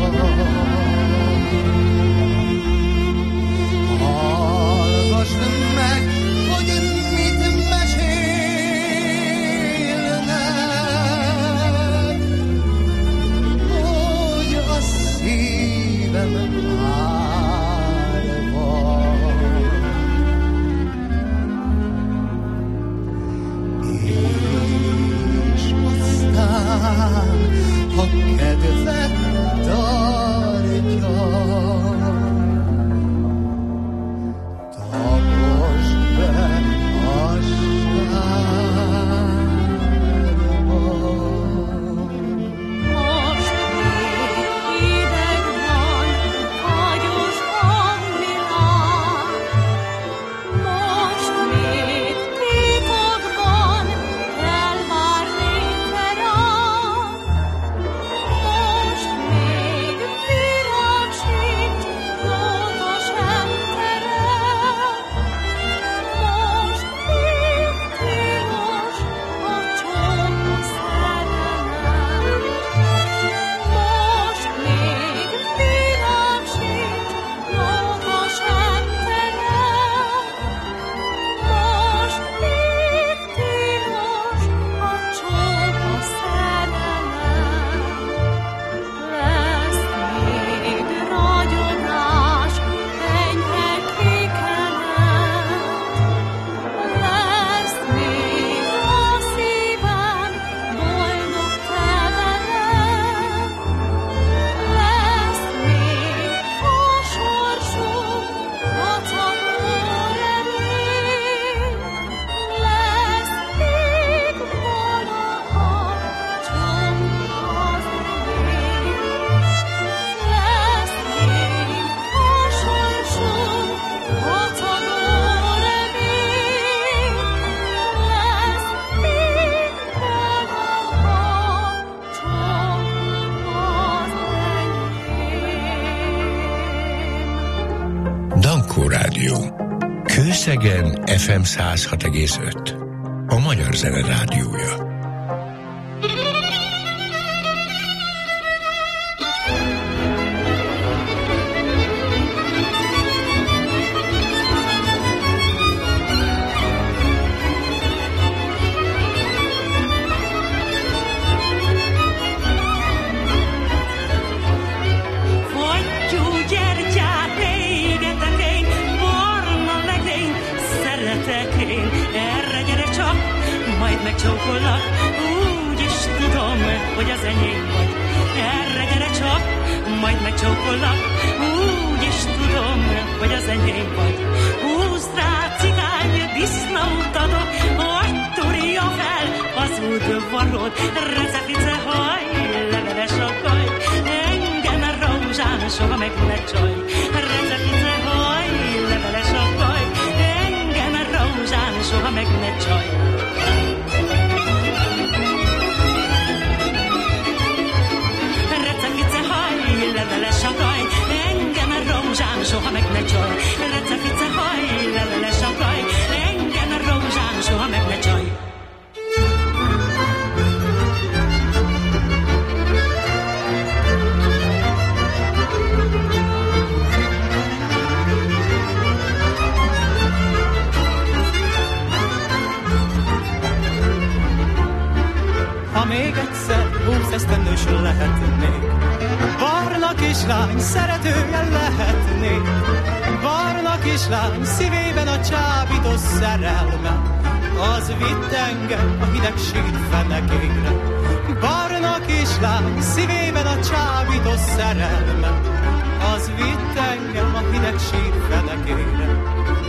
Hallgassd meg, hogy mit mesélnek, hogy a szívem árva. És aztán, ha kedved tartja, taposd be a sárba. Most még hideg van, fagyos a világ. Most még titokban elvárnék te rád. Most még virág sincs, nóta sem terem. Most még tilos a csók a szerelem. Most még virág sincs, nóta sem terem. Most még tilos a csók a szerelem. Lesz még ragyogás, enyhe kékenet. Lesz még a szívem boldog te veled. Lesz még a sorsunk vacakó remény. Lesz még valaha csomag az enyém. Lesz még a sorsunk vacakó remény. Lesz még valaha csomag az enyém. Dankó Rádió. Kőszegen FM 106,5. A Magyar Zene Rádiója. Fattyú gyertyát égetek én, barna legény, szeretek én. Erre gyere csak, majd megcsókollak, úgy is tudom, hogy az enyém vagy. Erre gyere csak, majd megcsókollak, úgy is tudom, hogy az enyém vagy. Húzd rá, cigány, disznótadok, hogy turja fel az udvarod. Recefice haj, leveles a kaj, engem rózsán soha meg ne csaj. Recefice haj, leveles a kaj, engem rózsán soha meg ne csaj. ha még egyszer 20 esztendős lehetnék. Barna kislány szeretője lehetnék, barna kislány szívében a csábító szerelme, az vitt engem a hideg sír fenekére. Barna kislány szívében a csábító szerelme, az vitt engem a hideg sír fenekére.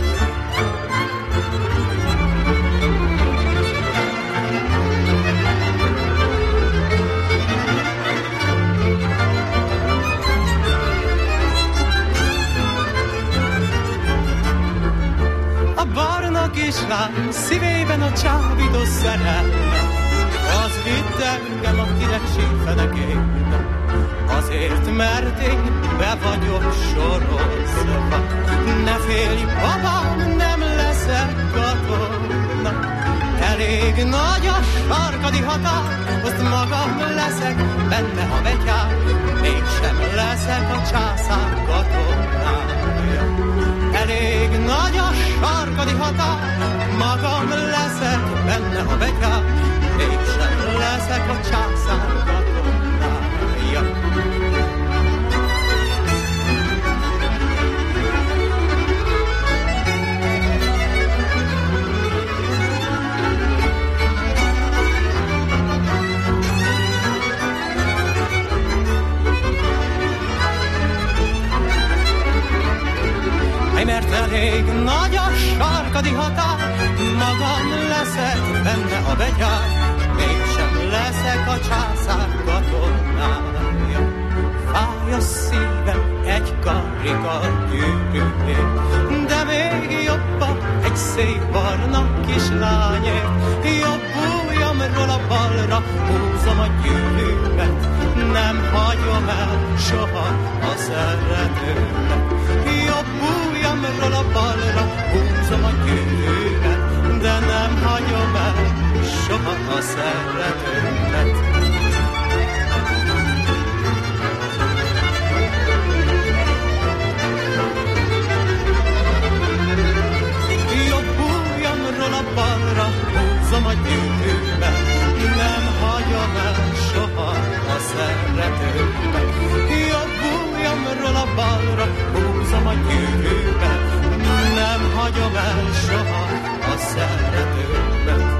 A barna kislány szívében a csábító szerelme, az vitt engem a hideg sír fenekére. Azért, mert én be vagyok sorozva. Ne félj, babám, nem leszek katona. Elég nagy a sarkadi határ, ott magam leszek benne a betyár, mégsem leszek a császár katonája. Elég nagy a sarkadi határ, magam leszek benne a betyár, mégsem leszek a császár katonája. Mert elég nagy a sarkadi határ, magam leszek benne a betyár, mégsem leszek a császár katonája. Fáj a szívem egy karika gyűrűért, de még jobban egy szép barna kislányért. Jobb ujjamról a balra húzom a gyűrűmet, nem hagyom el soha a szeretőmet. Jobb ujjamról a balra húzom a gyűrűmet, de nem hagyom el soha a szeretőmet. Jobb ujjamról a balra húzom a gyűrűmet, nem hagyom el soha a szeretőmet. Jobb ujjamról a balra húzom a gyűrűmet, nem hagyom el soha a szeretőmet.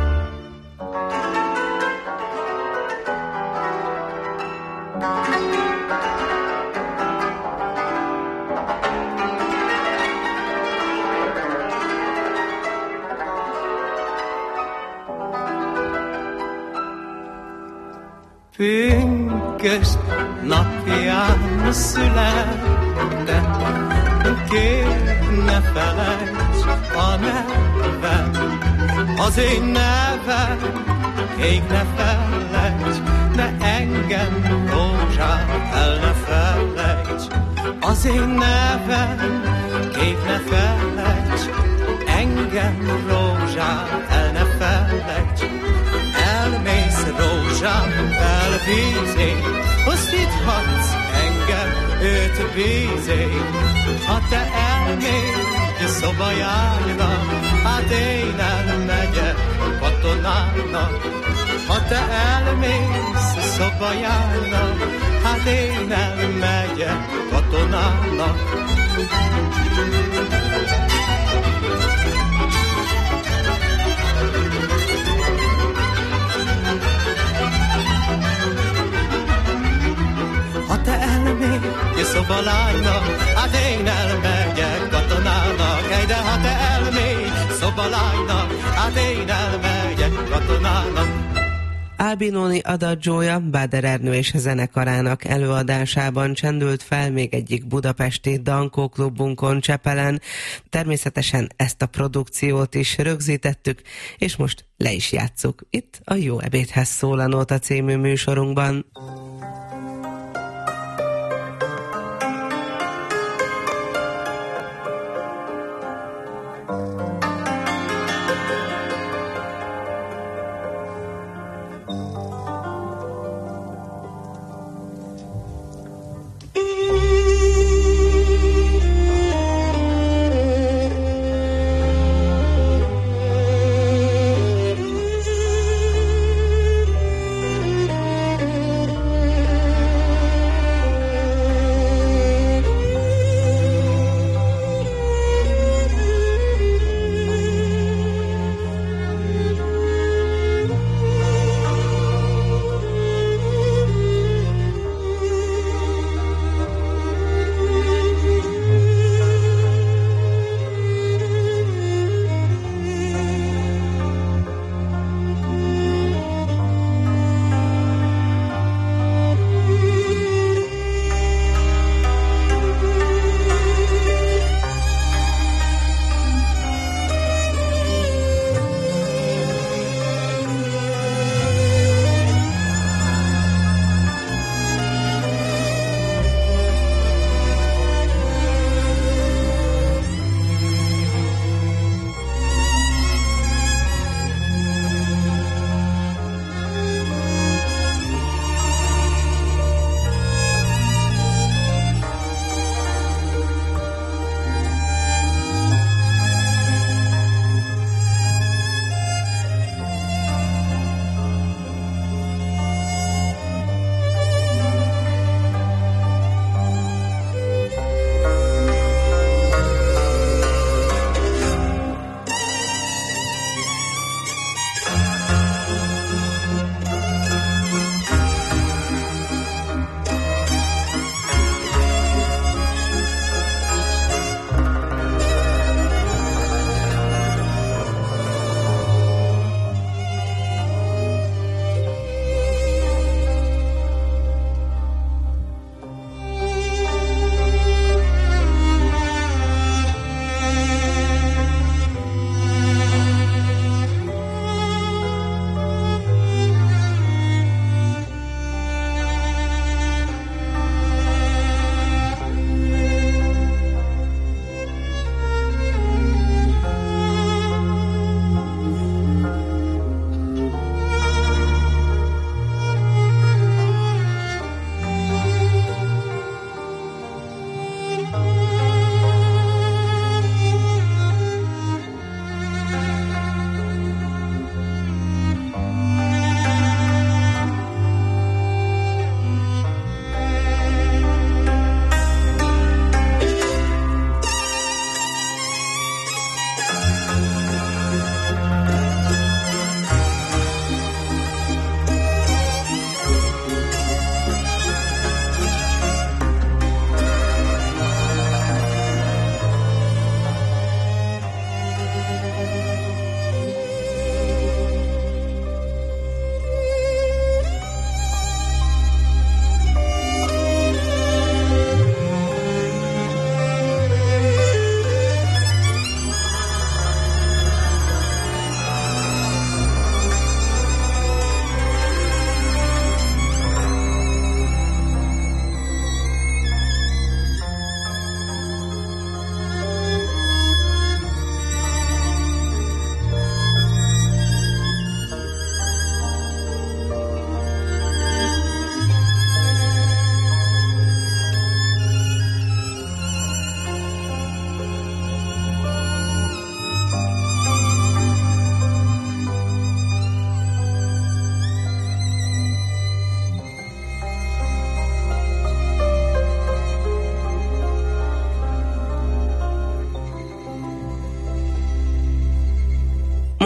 Pünkös napján született, kérlek ne felejts a nevem, az én nevem, ég ne felejts, de engem rózsám el ne felejts. Az én nevem, ég ne felejts, engem rózsám el ne felejts. Elmész rózsám elvízé, osztíthatsz engem 5 vízé. Ha te elmész szobajának, hát én elmegyek katonának. Ha te elmész szobajának, hát én elmegyek katonának. Ha te elmégy szobalánynak, hát én elmegyek katonának. Hey, de ha te elmégy szobalánynak, hát én elmegyek katonának. Albinoni Adagioja Báder Ernő és zenekarának előadásában csendült fel még egyik budapesti Dankó klubunkon Csepelen. Természetesen ezt a produkciót is rögzítettük, és most le is játsszuk itt a Jó ebédhez szól a Nóta című műsorunkban.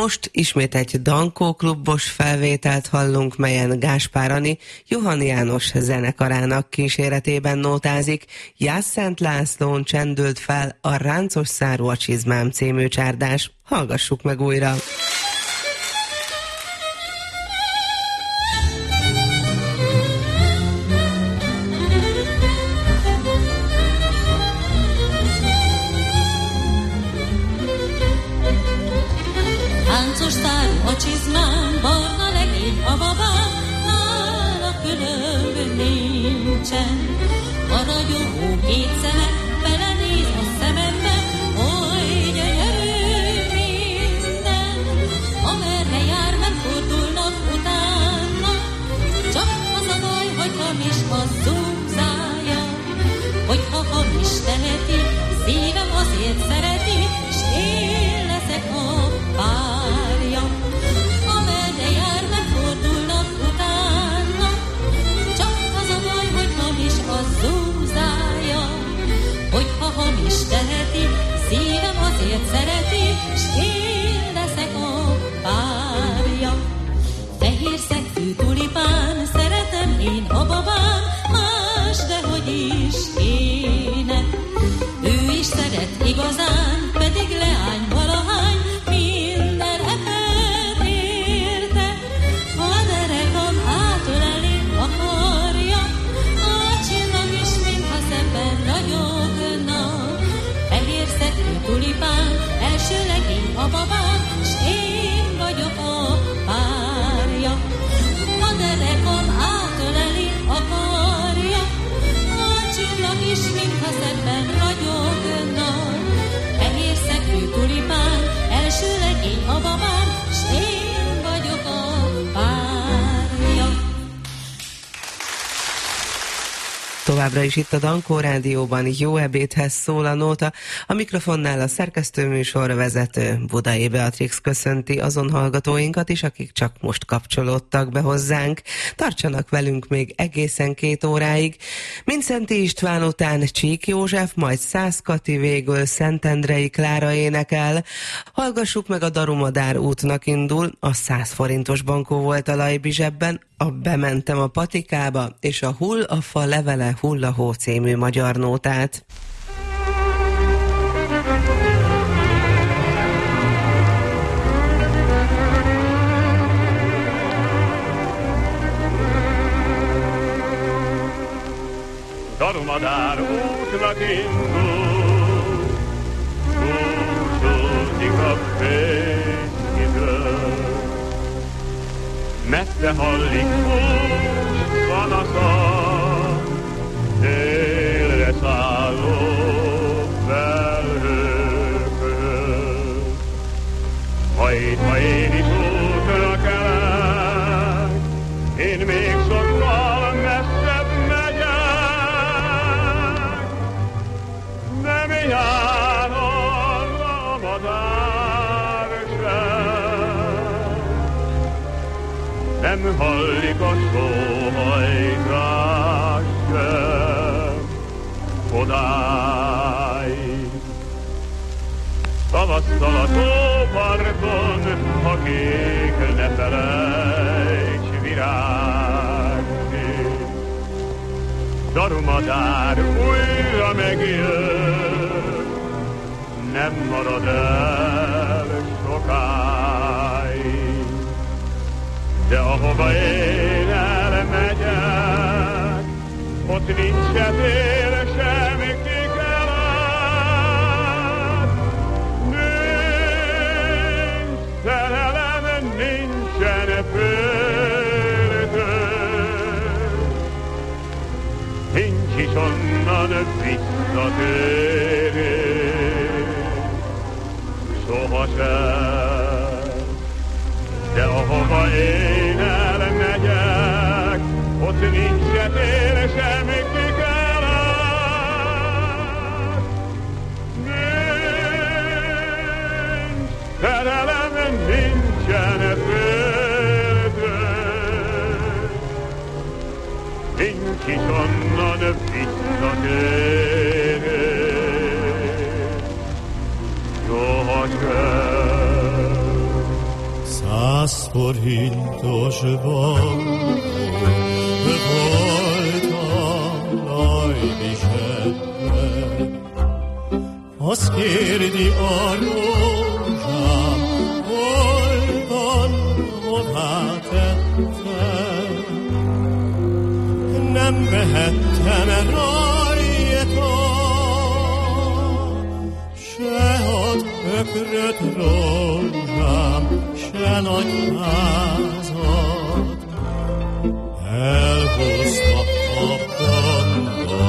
Most ismét egy Dankó klubos felvételt hallunk, melyen Gáspár Ani Johann János zenekarának kíséretében nótázik. Jászent Lászlón csendült fel a Ráncos szárú a csizmám című csárdás. Hallgassuk meg újra! Ráncos szárú a csizmám, barna legény a babám, nála különb nincsen. A ragyogó két szeme belenéz a szemembe, oly gyönyörű minden. Amerre jár, nem fordulnak utána, csak az a baj, hogy hamis a zúzája. Hogyha hamis teheti, szívem azért szereti, s én leszek a párja. Amerre jár, megfordulnak utána, csak az a baj, hogy hamis a zúzája. Hogyha hamis teheti, szívem azért szereti, s én leszek a párja. Fehér szegfű tulipán, szeretem én a babám, más dehogy is kéne. Ő is szeret igazán, pedig leány valahány, minden ember érte. A derekam átöleli a karja, a csillag is, mintha szebben ragyogna. Fehér szegfű tulipán, első legény a babám, s én vagyok a párja. A derekam átöleli a karja, a csillag is, mintha szebben ragyogna. Fehér szegfű tulipán, első legény a babám, s én vagyok a párja. Továbbra is itt a Dankó Rádióban Jó ebédhez szól a nóta. A mikrofonnál a szerkesztőműsor vezető Budai Beatrix köszönti azon hallgatóinkat is, akik csak most kapcsolódtak be hozzánk. Tartsanak velünk még egészen 2 óráig. Mindszenty István után Csík József, majd Szász Kati, végül Szentendrei Klára énekel. Hallgassuk meg a Darumadár útnak indul, a 100 forintos bankó volt a Lajbi zsebben, a Bementem a patikába, és a Hull a fa levele hull a hó című magyar nótát. Darumadár útnak indul, búcsúzik a fényidő. Messze hallik hús panasza, délre szálló felhők között. Ha én is útra kelek, én még sokkal messzebb megyek. Nem jár a madár sem, nem hallik a sóhajtás sem odáig. Tavasszal a tóparton, ha kék ne felejts virágzni. Darumadár újra megjön, nem marad el sokáig. De ahova én elmegyek, ott nincs se tél, sem kikelet. Nincs szerelem, nincsen földön, nincs is onnan visszatérő, sohasem. De ahova én elmegyek, ott nincs se tél, sem kikelet. Nincs szerelem, nincsen földön, nincs is onnan visszatérő, sohasem. 100 forintosban volt a Lajdi zsebben. Azt kérdi a rózsám, hol van, hová tettem. Nem vehettem rajta se hat ökröt rózsám, se nagy házat. Elhozta a banda,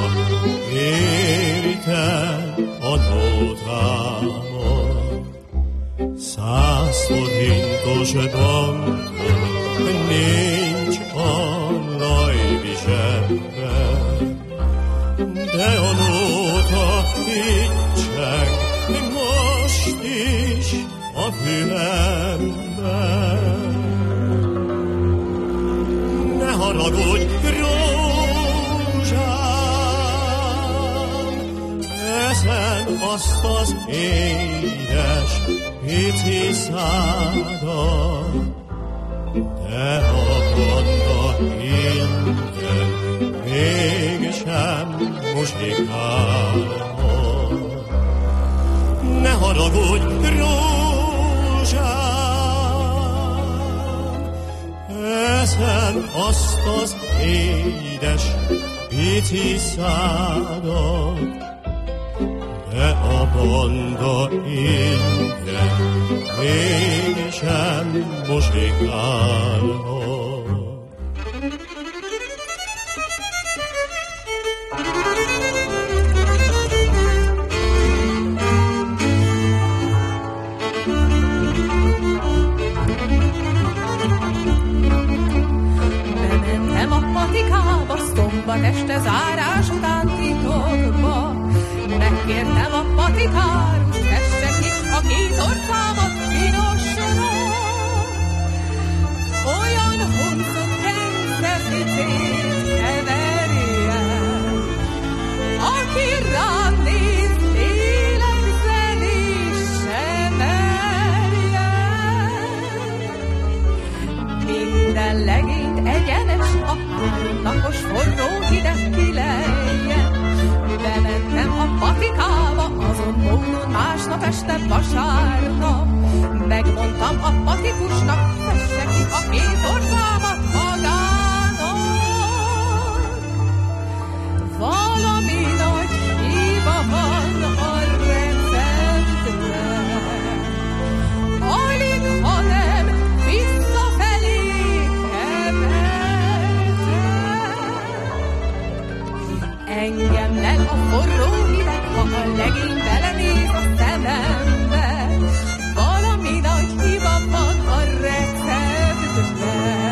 érte a nótámat. 100 forintos banka nincs a Lajdi zsebben, de a nóta itt cseng most is a fülemben. Ne haragudj, rózsám, eszem azt az édes pici szádat, de a banda ingyen mégsem muzsikálhat. Ne haragudj, rózsám, eszem azt az édes pici szádat, de a banda ingyen mégsem muzsikálhat. Bementem a patikába, szombat este zárás után titokba. Megkértem a patikárust, tesse ki a 2 orcámat pinosra. Olyan huncut tengerficét keverjen, aki rám néz, lélegzeni se merjen. Minden legény egyenes, a 3 napos forró hideg kilejjen. Bementem a patikába, azon módon másnap este vasárnap. Megmondtam a patikusnak, fesse ki a 2 orcámat magának. Valami nagy hiba van a receptben, alig, ha nem visszafelé kevertem. Engem lel a forró hideg, ha a legény belenéz a szemembe. Valami nagy hiba van a receptben.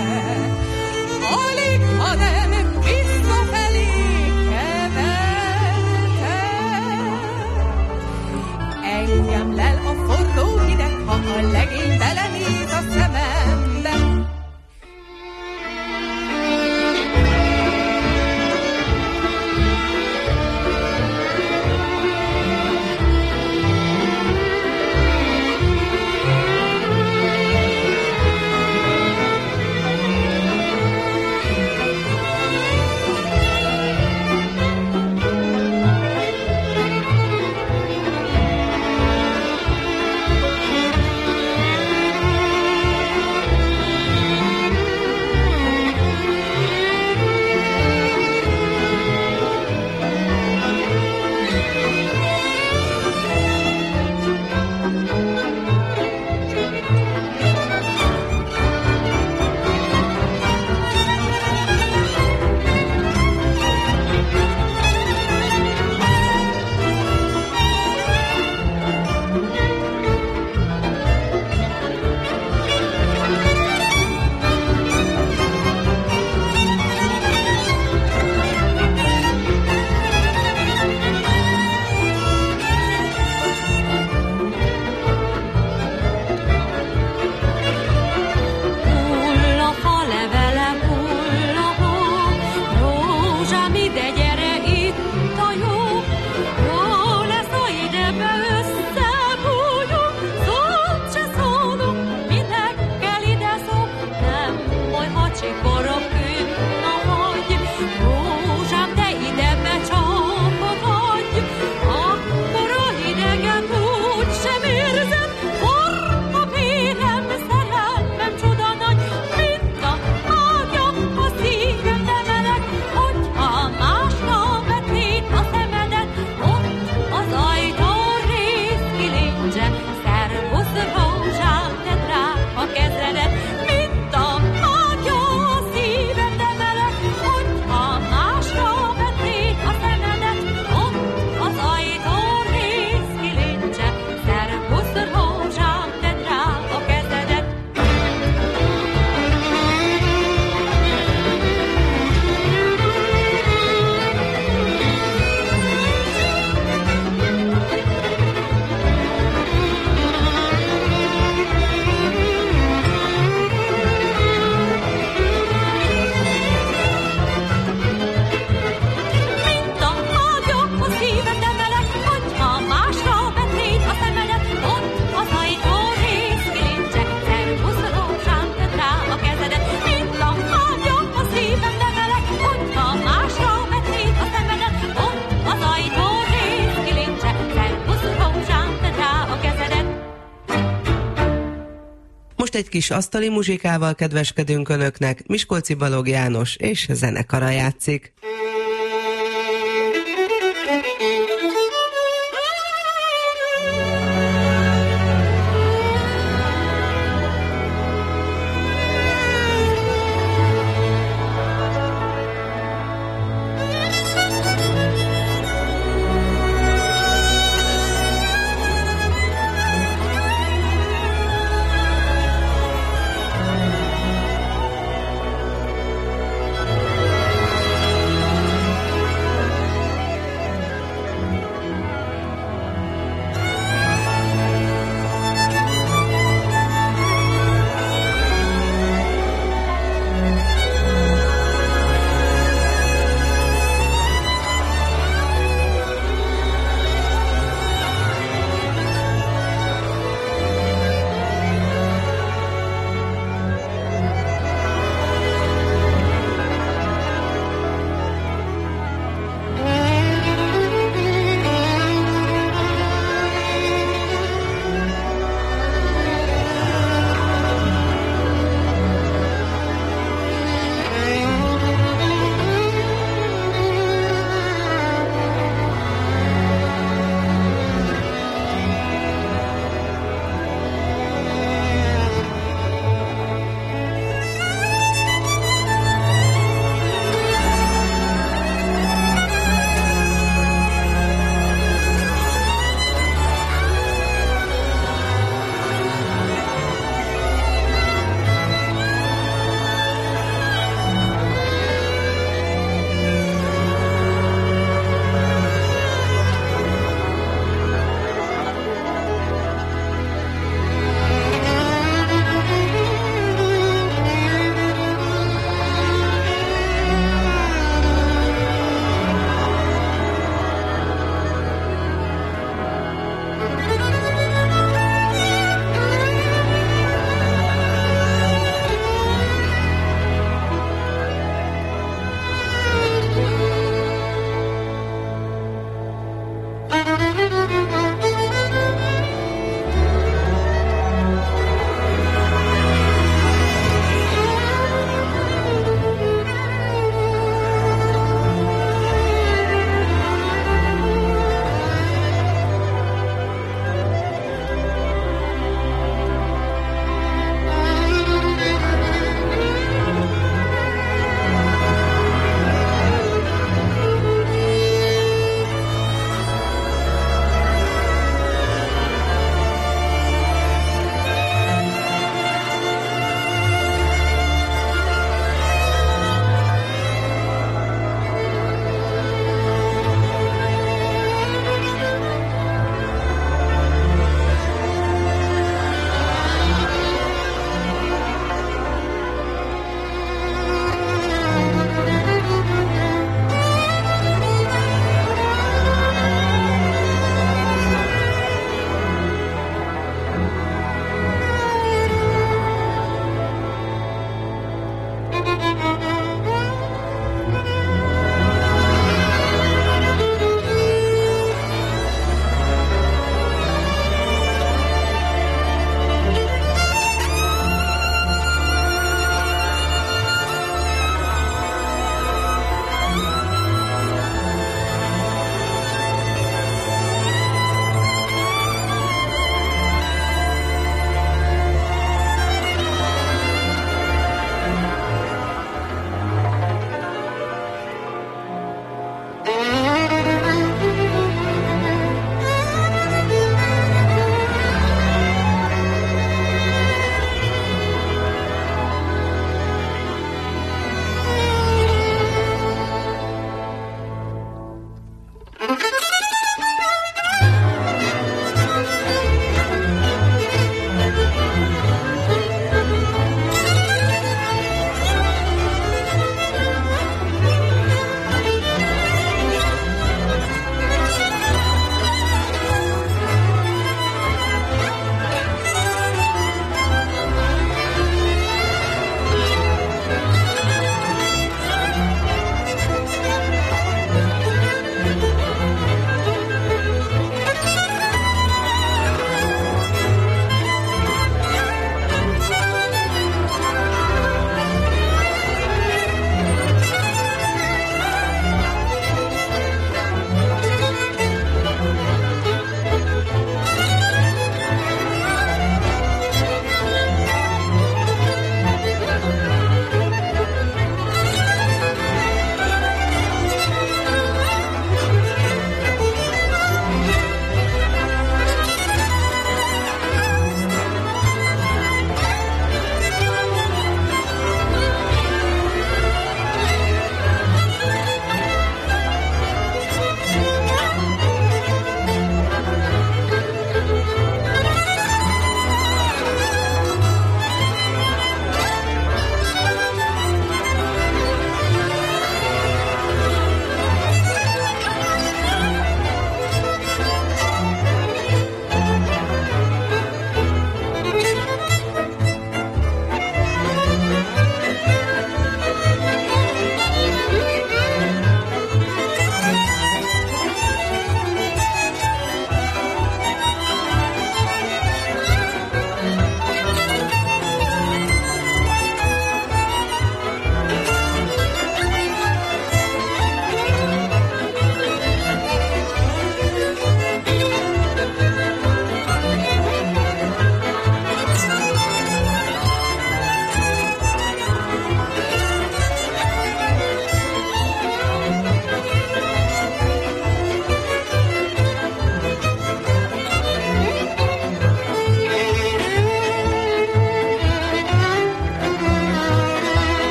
Most egy kis asztali muzsikával kedveskedünk önöknek, Miskolci Balog János és zenekara játszik.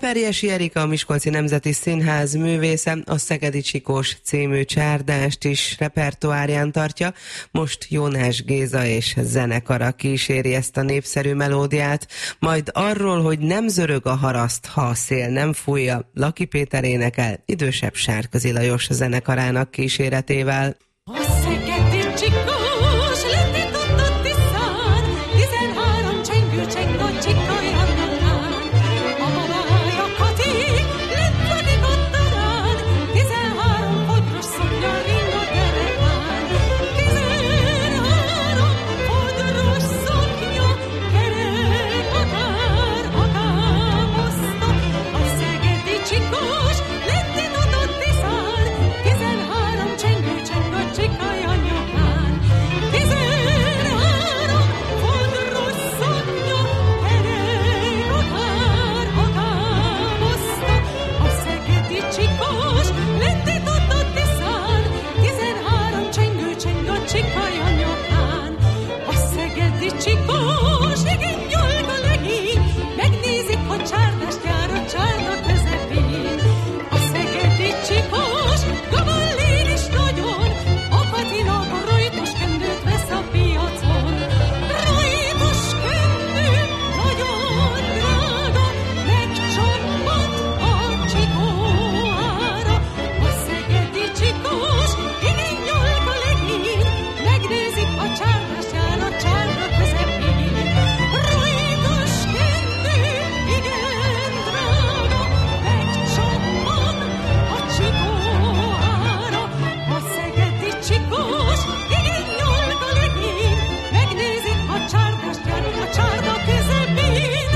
Ferjesi Erika, a Miskolci Nemzeti Színház művésze, a Szegedi Csikós című csárdást is repertoárján tartja. Most Jónás Géza és zenekara kíséri ezt a népszerű melódiát, majd arról, hogy nem zörög a haraszt, ha a szél nem fújja, Laki Péter énekel idősebb Sárközi Lajos zenekarának kíséretével. A szegedi csikós letítottat tisztán, 13 csengő cseng a csikaján nyakán. A babája Kati lett lakik a darán, 13 fodros szoknya ring a derekán. 13 fodros szoknya kerek akár moszta. A szegedi csikós letítottat tisztán, 13 csengő cseng a csikaján nyakán. 13 fodros szoknya kerek akár moszta. A szegedi csikós letítottat tisztán, 13 csengő cseng a csikaján nyakán. A szegedi csikós igen nyolga legény, megnézik, hogy csárdást jár a csárda közepén. A szegedi csikós gaballén is nagyon, a Katinak rojtos kendőt vesz a piacon. Rojtos kendő nagyon drága, megcsapott a csikóára. A szegedi csikós igen nyolga legény, megnézik, a csárdást jár a csárda közepén. Rojtos kendő igen drága, megcsapott a csikóára. A szegedi csikós igen nyolga legény, megnézik, a csárdást jár a csárda közepén.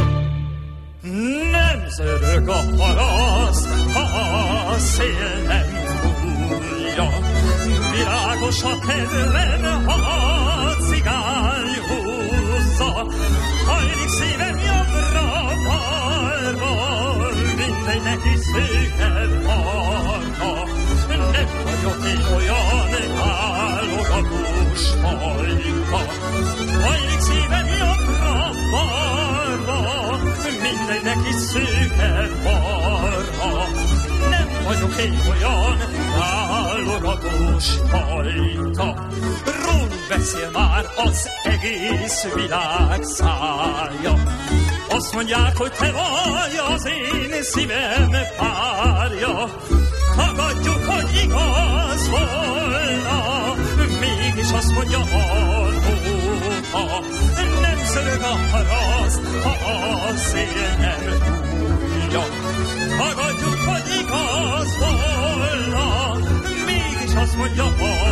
Nem zörög a haraszt, ha a szél nem fújja. Virágos a kedvem, ha a cigány húzza. Hajlik szívem jobbra-balra, mindegynek is széked marha. Nem vagyok én olyan álogatós fajta. Hajlik szívem jobbra-balra, mindegynek is széked marha. Nem vagyok én olyan válogatós fajta. Ról beszél már az egész világ szája. Azt mondják, hogy te vagy az én szívem párja. Tagadjuk, hogy igaz volna, mégis azt mondja a nóta. Nem zörög a haraszt, ha a szél nem fújja. Tagadjuk, hogy igaz volna, mégis azt mondja a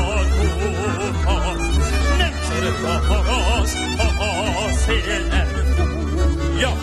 nóta. Nem zörög a haraszt, ha a szél nem fújja.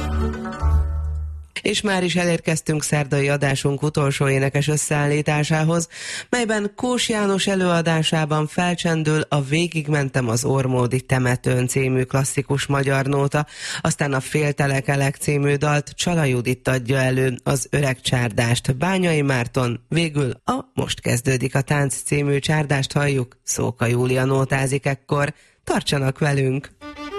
És már is elérkeztünk szerdai adásunk utolsó énekes összeállításához, melyben Kós János előadásában felcsendül a Végigmentem az Ormódi temetőn című klasszikus magyar nóta, aztán a Féltelekelek című dalt Csala Judit adja elő, az Öreg csárdást Bányai Márton, végül a Most kezdődik a tánc című csárdást halljuk, Szóka Júlia nótázik ekkor. Tartsanak velünk!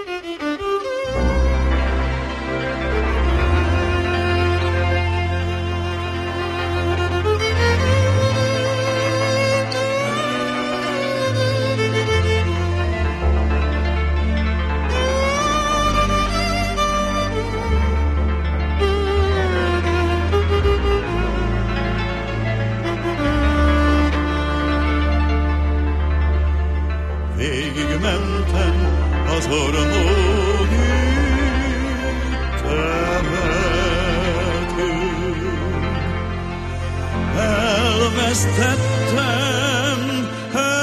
Végigmentem az ormódi temetőn, elvesztettem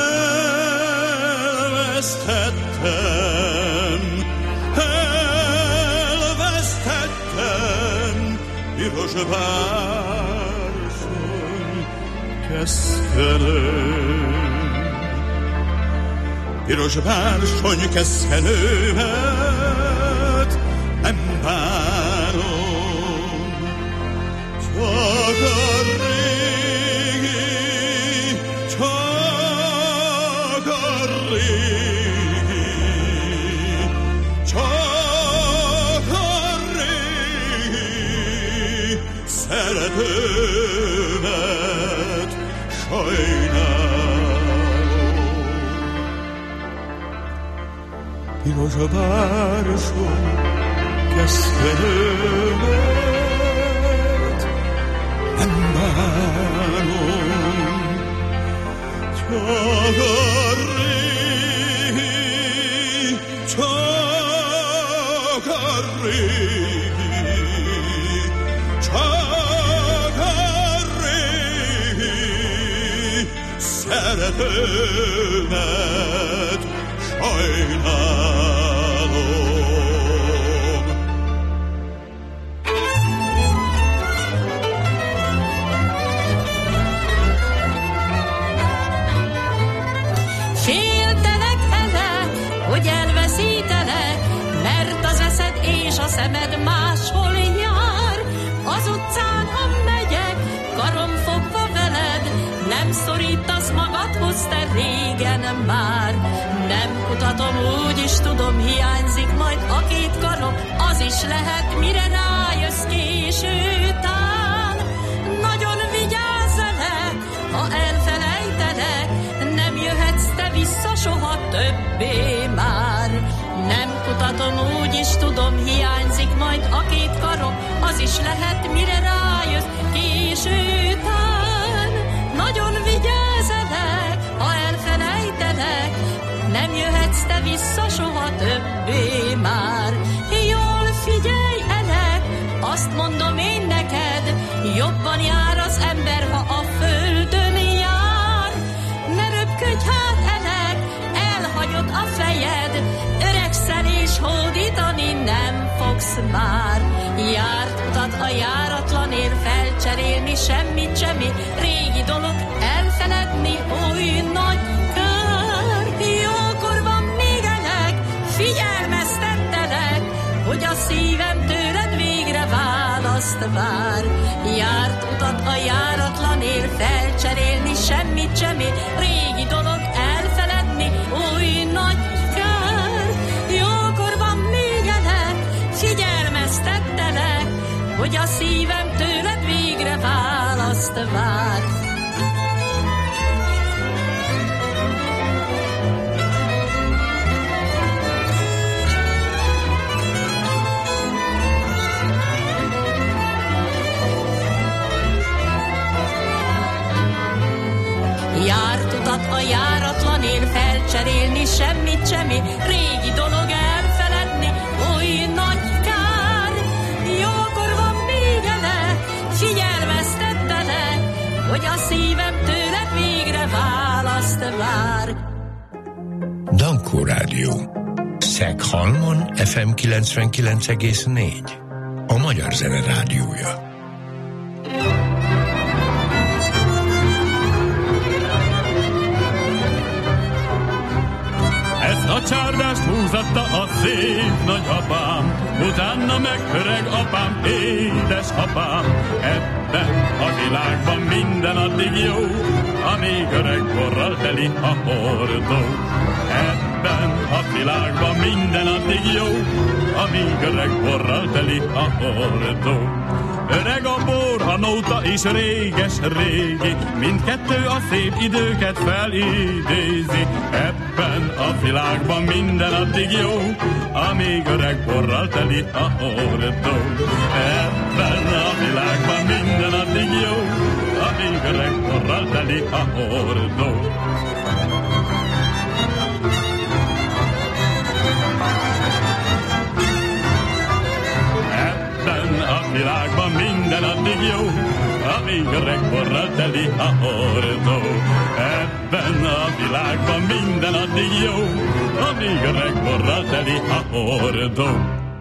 piros bársony keszkenő. Piros bársony keszkenőmet nem bánom, csak a régi, csak a régi, csak a régi Rozsvárson kezdődött, nem bánom, csak a régi, csak a régi, csak a régi szeretőmet sajnálom. Féltelek ele, hogy elveszítelek, mert az eszed és a szemed máshol jár. Az utcán, ha megyek, karom fogva veled, nem szorítasz magadhoz, te régen már. Nem kutatom, úgy is tudom, hiányzik majd a két karom, az is lehet, mire rájössz későtán. Nagyon vigyázz-e, ha elfelejtelek, nem jöhetsz te vissza soha többé már. Nem kutatom, úgy is tudom, hiányzik majd a két karom, az is lehet, mire rájössz későtán. Nagyon vigyázz-e, ha elfelejtelek, nem jöhetsz te vissza soha többé már. Jól figyelj elek, azt mondom én neked, jobban jár az ember, ha a földön jár. Ne röpködj hát elek, elhagyod a fejed, öregszel és hódítani nem fogsz már. Járt utat a járatlan ér, felcserélni semmit semmi, régi dolog elfeledni oly nagy kár. Jókor van még elek, figyelmeztettelek, hogy a szívem tőled végre választ vár. Járt utat a járatlan ér, felcserélni semmit semmi, régi dolog elfeledni oly nagy kár. Jókor van még elek, figyelmeztettelek, hogy a szívem tőled végre választ vár. Járt utat a járatlan ér, felcserélni semmit semmi, régi dolog elfeledni oly nagy kár. Jókor van még ele, figyelmeztettelek, hogy a szívem tőled végre választ vár. Dankó Rádió. Szeghalmon FM 99,4. A Magyar Zene Rádiója. Ezt a csárdást húzatta a szép nagyapám, utána meg öreg apám, édesapám. Ebben a világban minden addig jó, amíg öreg borral teli a hordó. Ebben a világban minden addig jó, amíg öreg borral teli a hordó. Öreg a bor, a nóta is réges-régi, mindkettő a szép időket felidézi. Ebben a világban minden addig jó, amíg öreg borral teli a hordó. Ebben a világban minden addig jó, amíg öreg borral teli a hordó. A világban minden addig jó, amíg öreg borral teli a hordó. Ebben a világban minden addig jó, amíg öreg borral teli a hordó.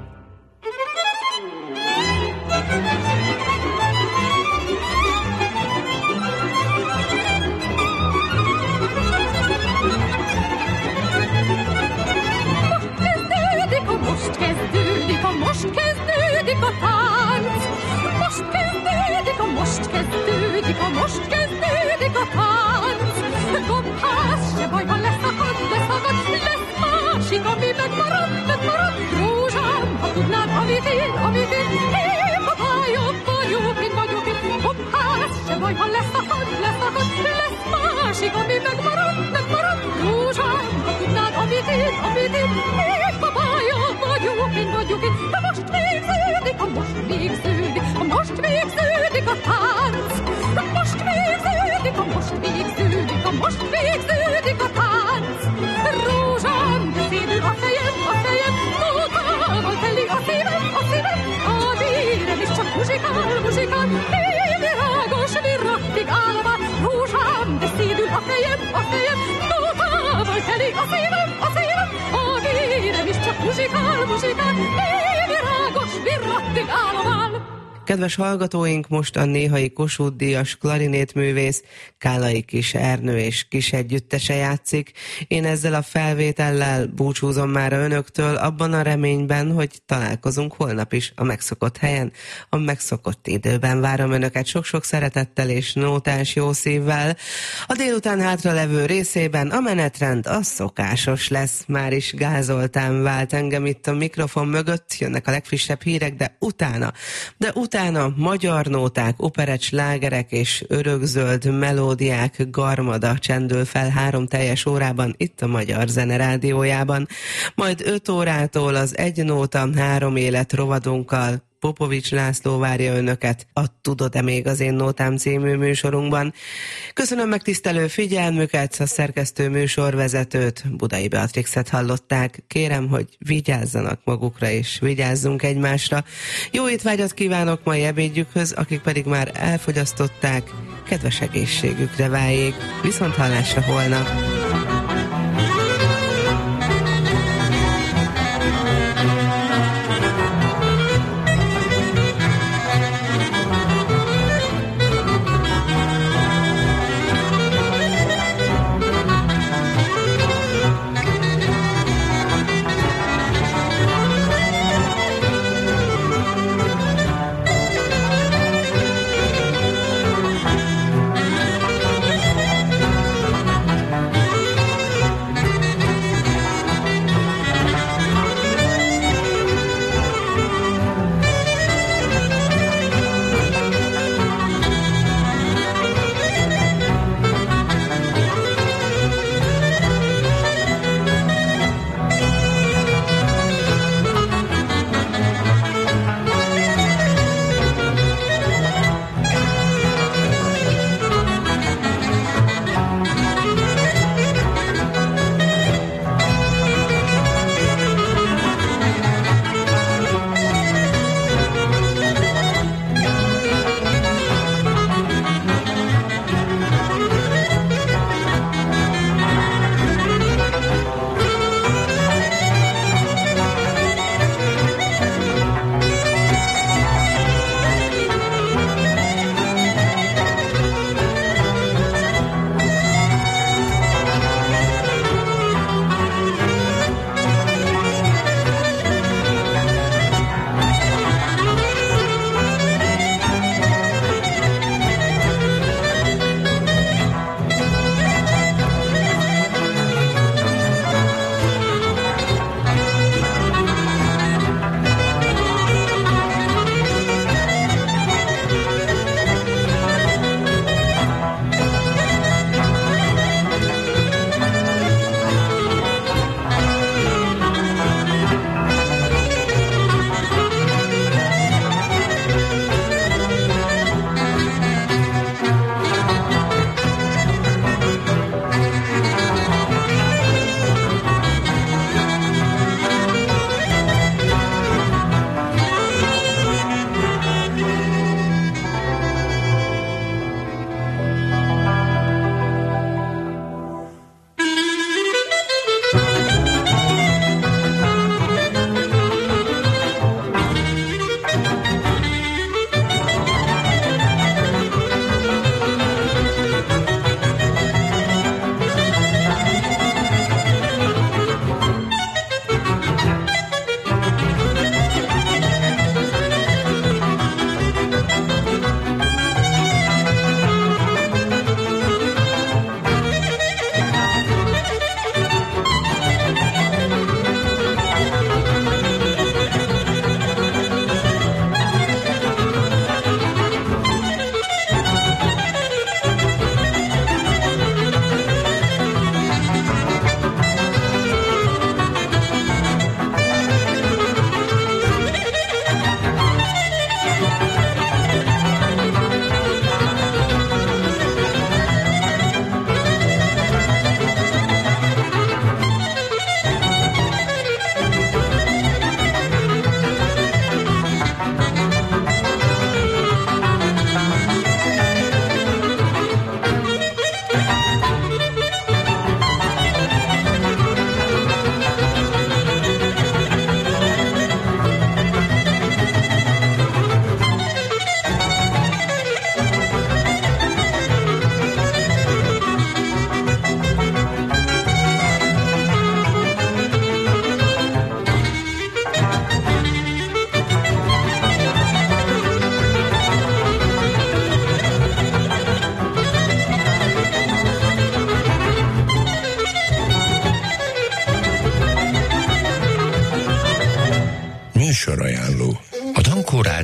Most kezdődik a tánc. Most kezdődik a tánc. Gombház se baj, ha leszakad, lesz másik, ami megmarad. Rózsám, ha tudnád, amit én, jobb vagyok én. Gombház se baj, ha leszakad, lesz másik, ami megmarad. Rózsám, ha tudnád, amit én, én vagyok én. Most végződik, most végződik, most végződik a tánc. Most végződik, most végződik, most végződik a tánc. Rózsám, de szédül a fejem, nótával teli a szívem, a vérem is csak muzsikál, én virágos virattig állván. Rózsám, de szédül a fejem, nótával teli a szívem, a vérem is csak muzsikál, én virágos virattig állván. Kedves hallgatóink, most a néhai Kossuth-díjas klarinétművész Kállai Kis Ernő és kis együttese játszik. Én ezzel a felvétellel búcsúzom már önöktől, abban a reményben, hogy találkozunk holnap is a megszokott helyen, a megszokott időben. Várom önöket sok-sok szeretettel és nótás jó szívvel. A délután hátra levő részében a menetrend az szokásos lesz. Már is Gázoltán vált engem itt a mikrofon mögött, jönnek a legfrissebb hírek, de utána magyar nóták, operett slágerek és örökzöld melódiák garmada csendül fel 3 teljes órában itt a Magyar Zene Rádiójában. Majd 5 órától az Egy nóta, 3 élet rovadunkkal Popovics László várja önöket a Tudod-e még az én nótám című műsorunkban. Köszönöm megtisztelő figyelmüket, a szerkesztő műsorvezetőt, Budai Beatrixet hallották. Kérem, hogy vigyázzanak magukra és vigyázzunk egymásra. Jó étvágyat kívánok mai ebédjükhöz, akik pedig már elfogyasztották, kedves egészségükre váljék. Viszonthallásra holnap!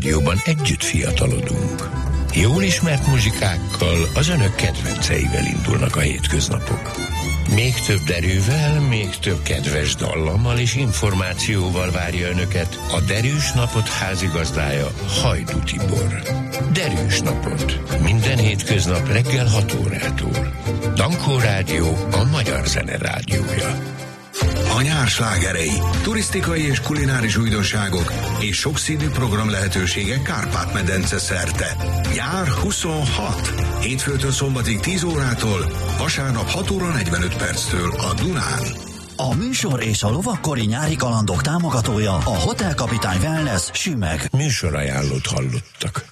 Rádióban együtt fiatalodunk. Jól ismert muzsikákkal, az önök kedvenceivel indulnak a hétköznapok. Még több derűvel, még több kedves dallammal és információval várja önöket a Derűs Napot házigazdája, Hajdú Tibor. Derűs Napot. Minden hétköznap reggel 6 órától. Dankó Rádió, a magyar zene rádiója. A nyár slágerei, turisztikai és kulináris újdonságok és sokszínű program lehetőségek Kárpát-medence szerte. Nyár 26. Hétfőtől szombatig 10 órától, vasárnap 6 óra 45 perctől a Dunán. A műsor és a lovakkori nyári kalandok támogatója a Hotel Kapitány Wellness Sümeg. Műsorajánlót hallottak.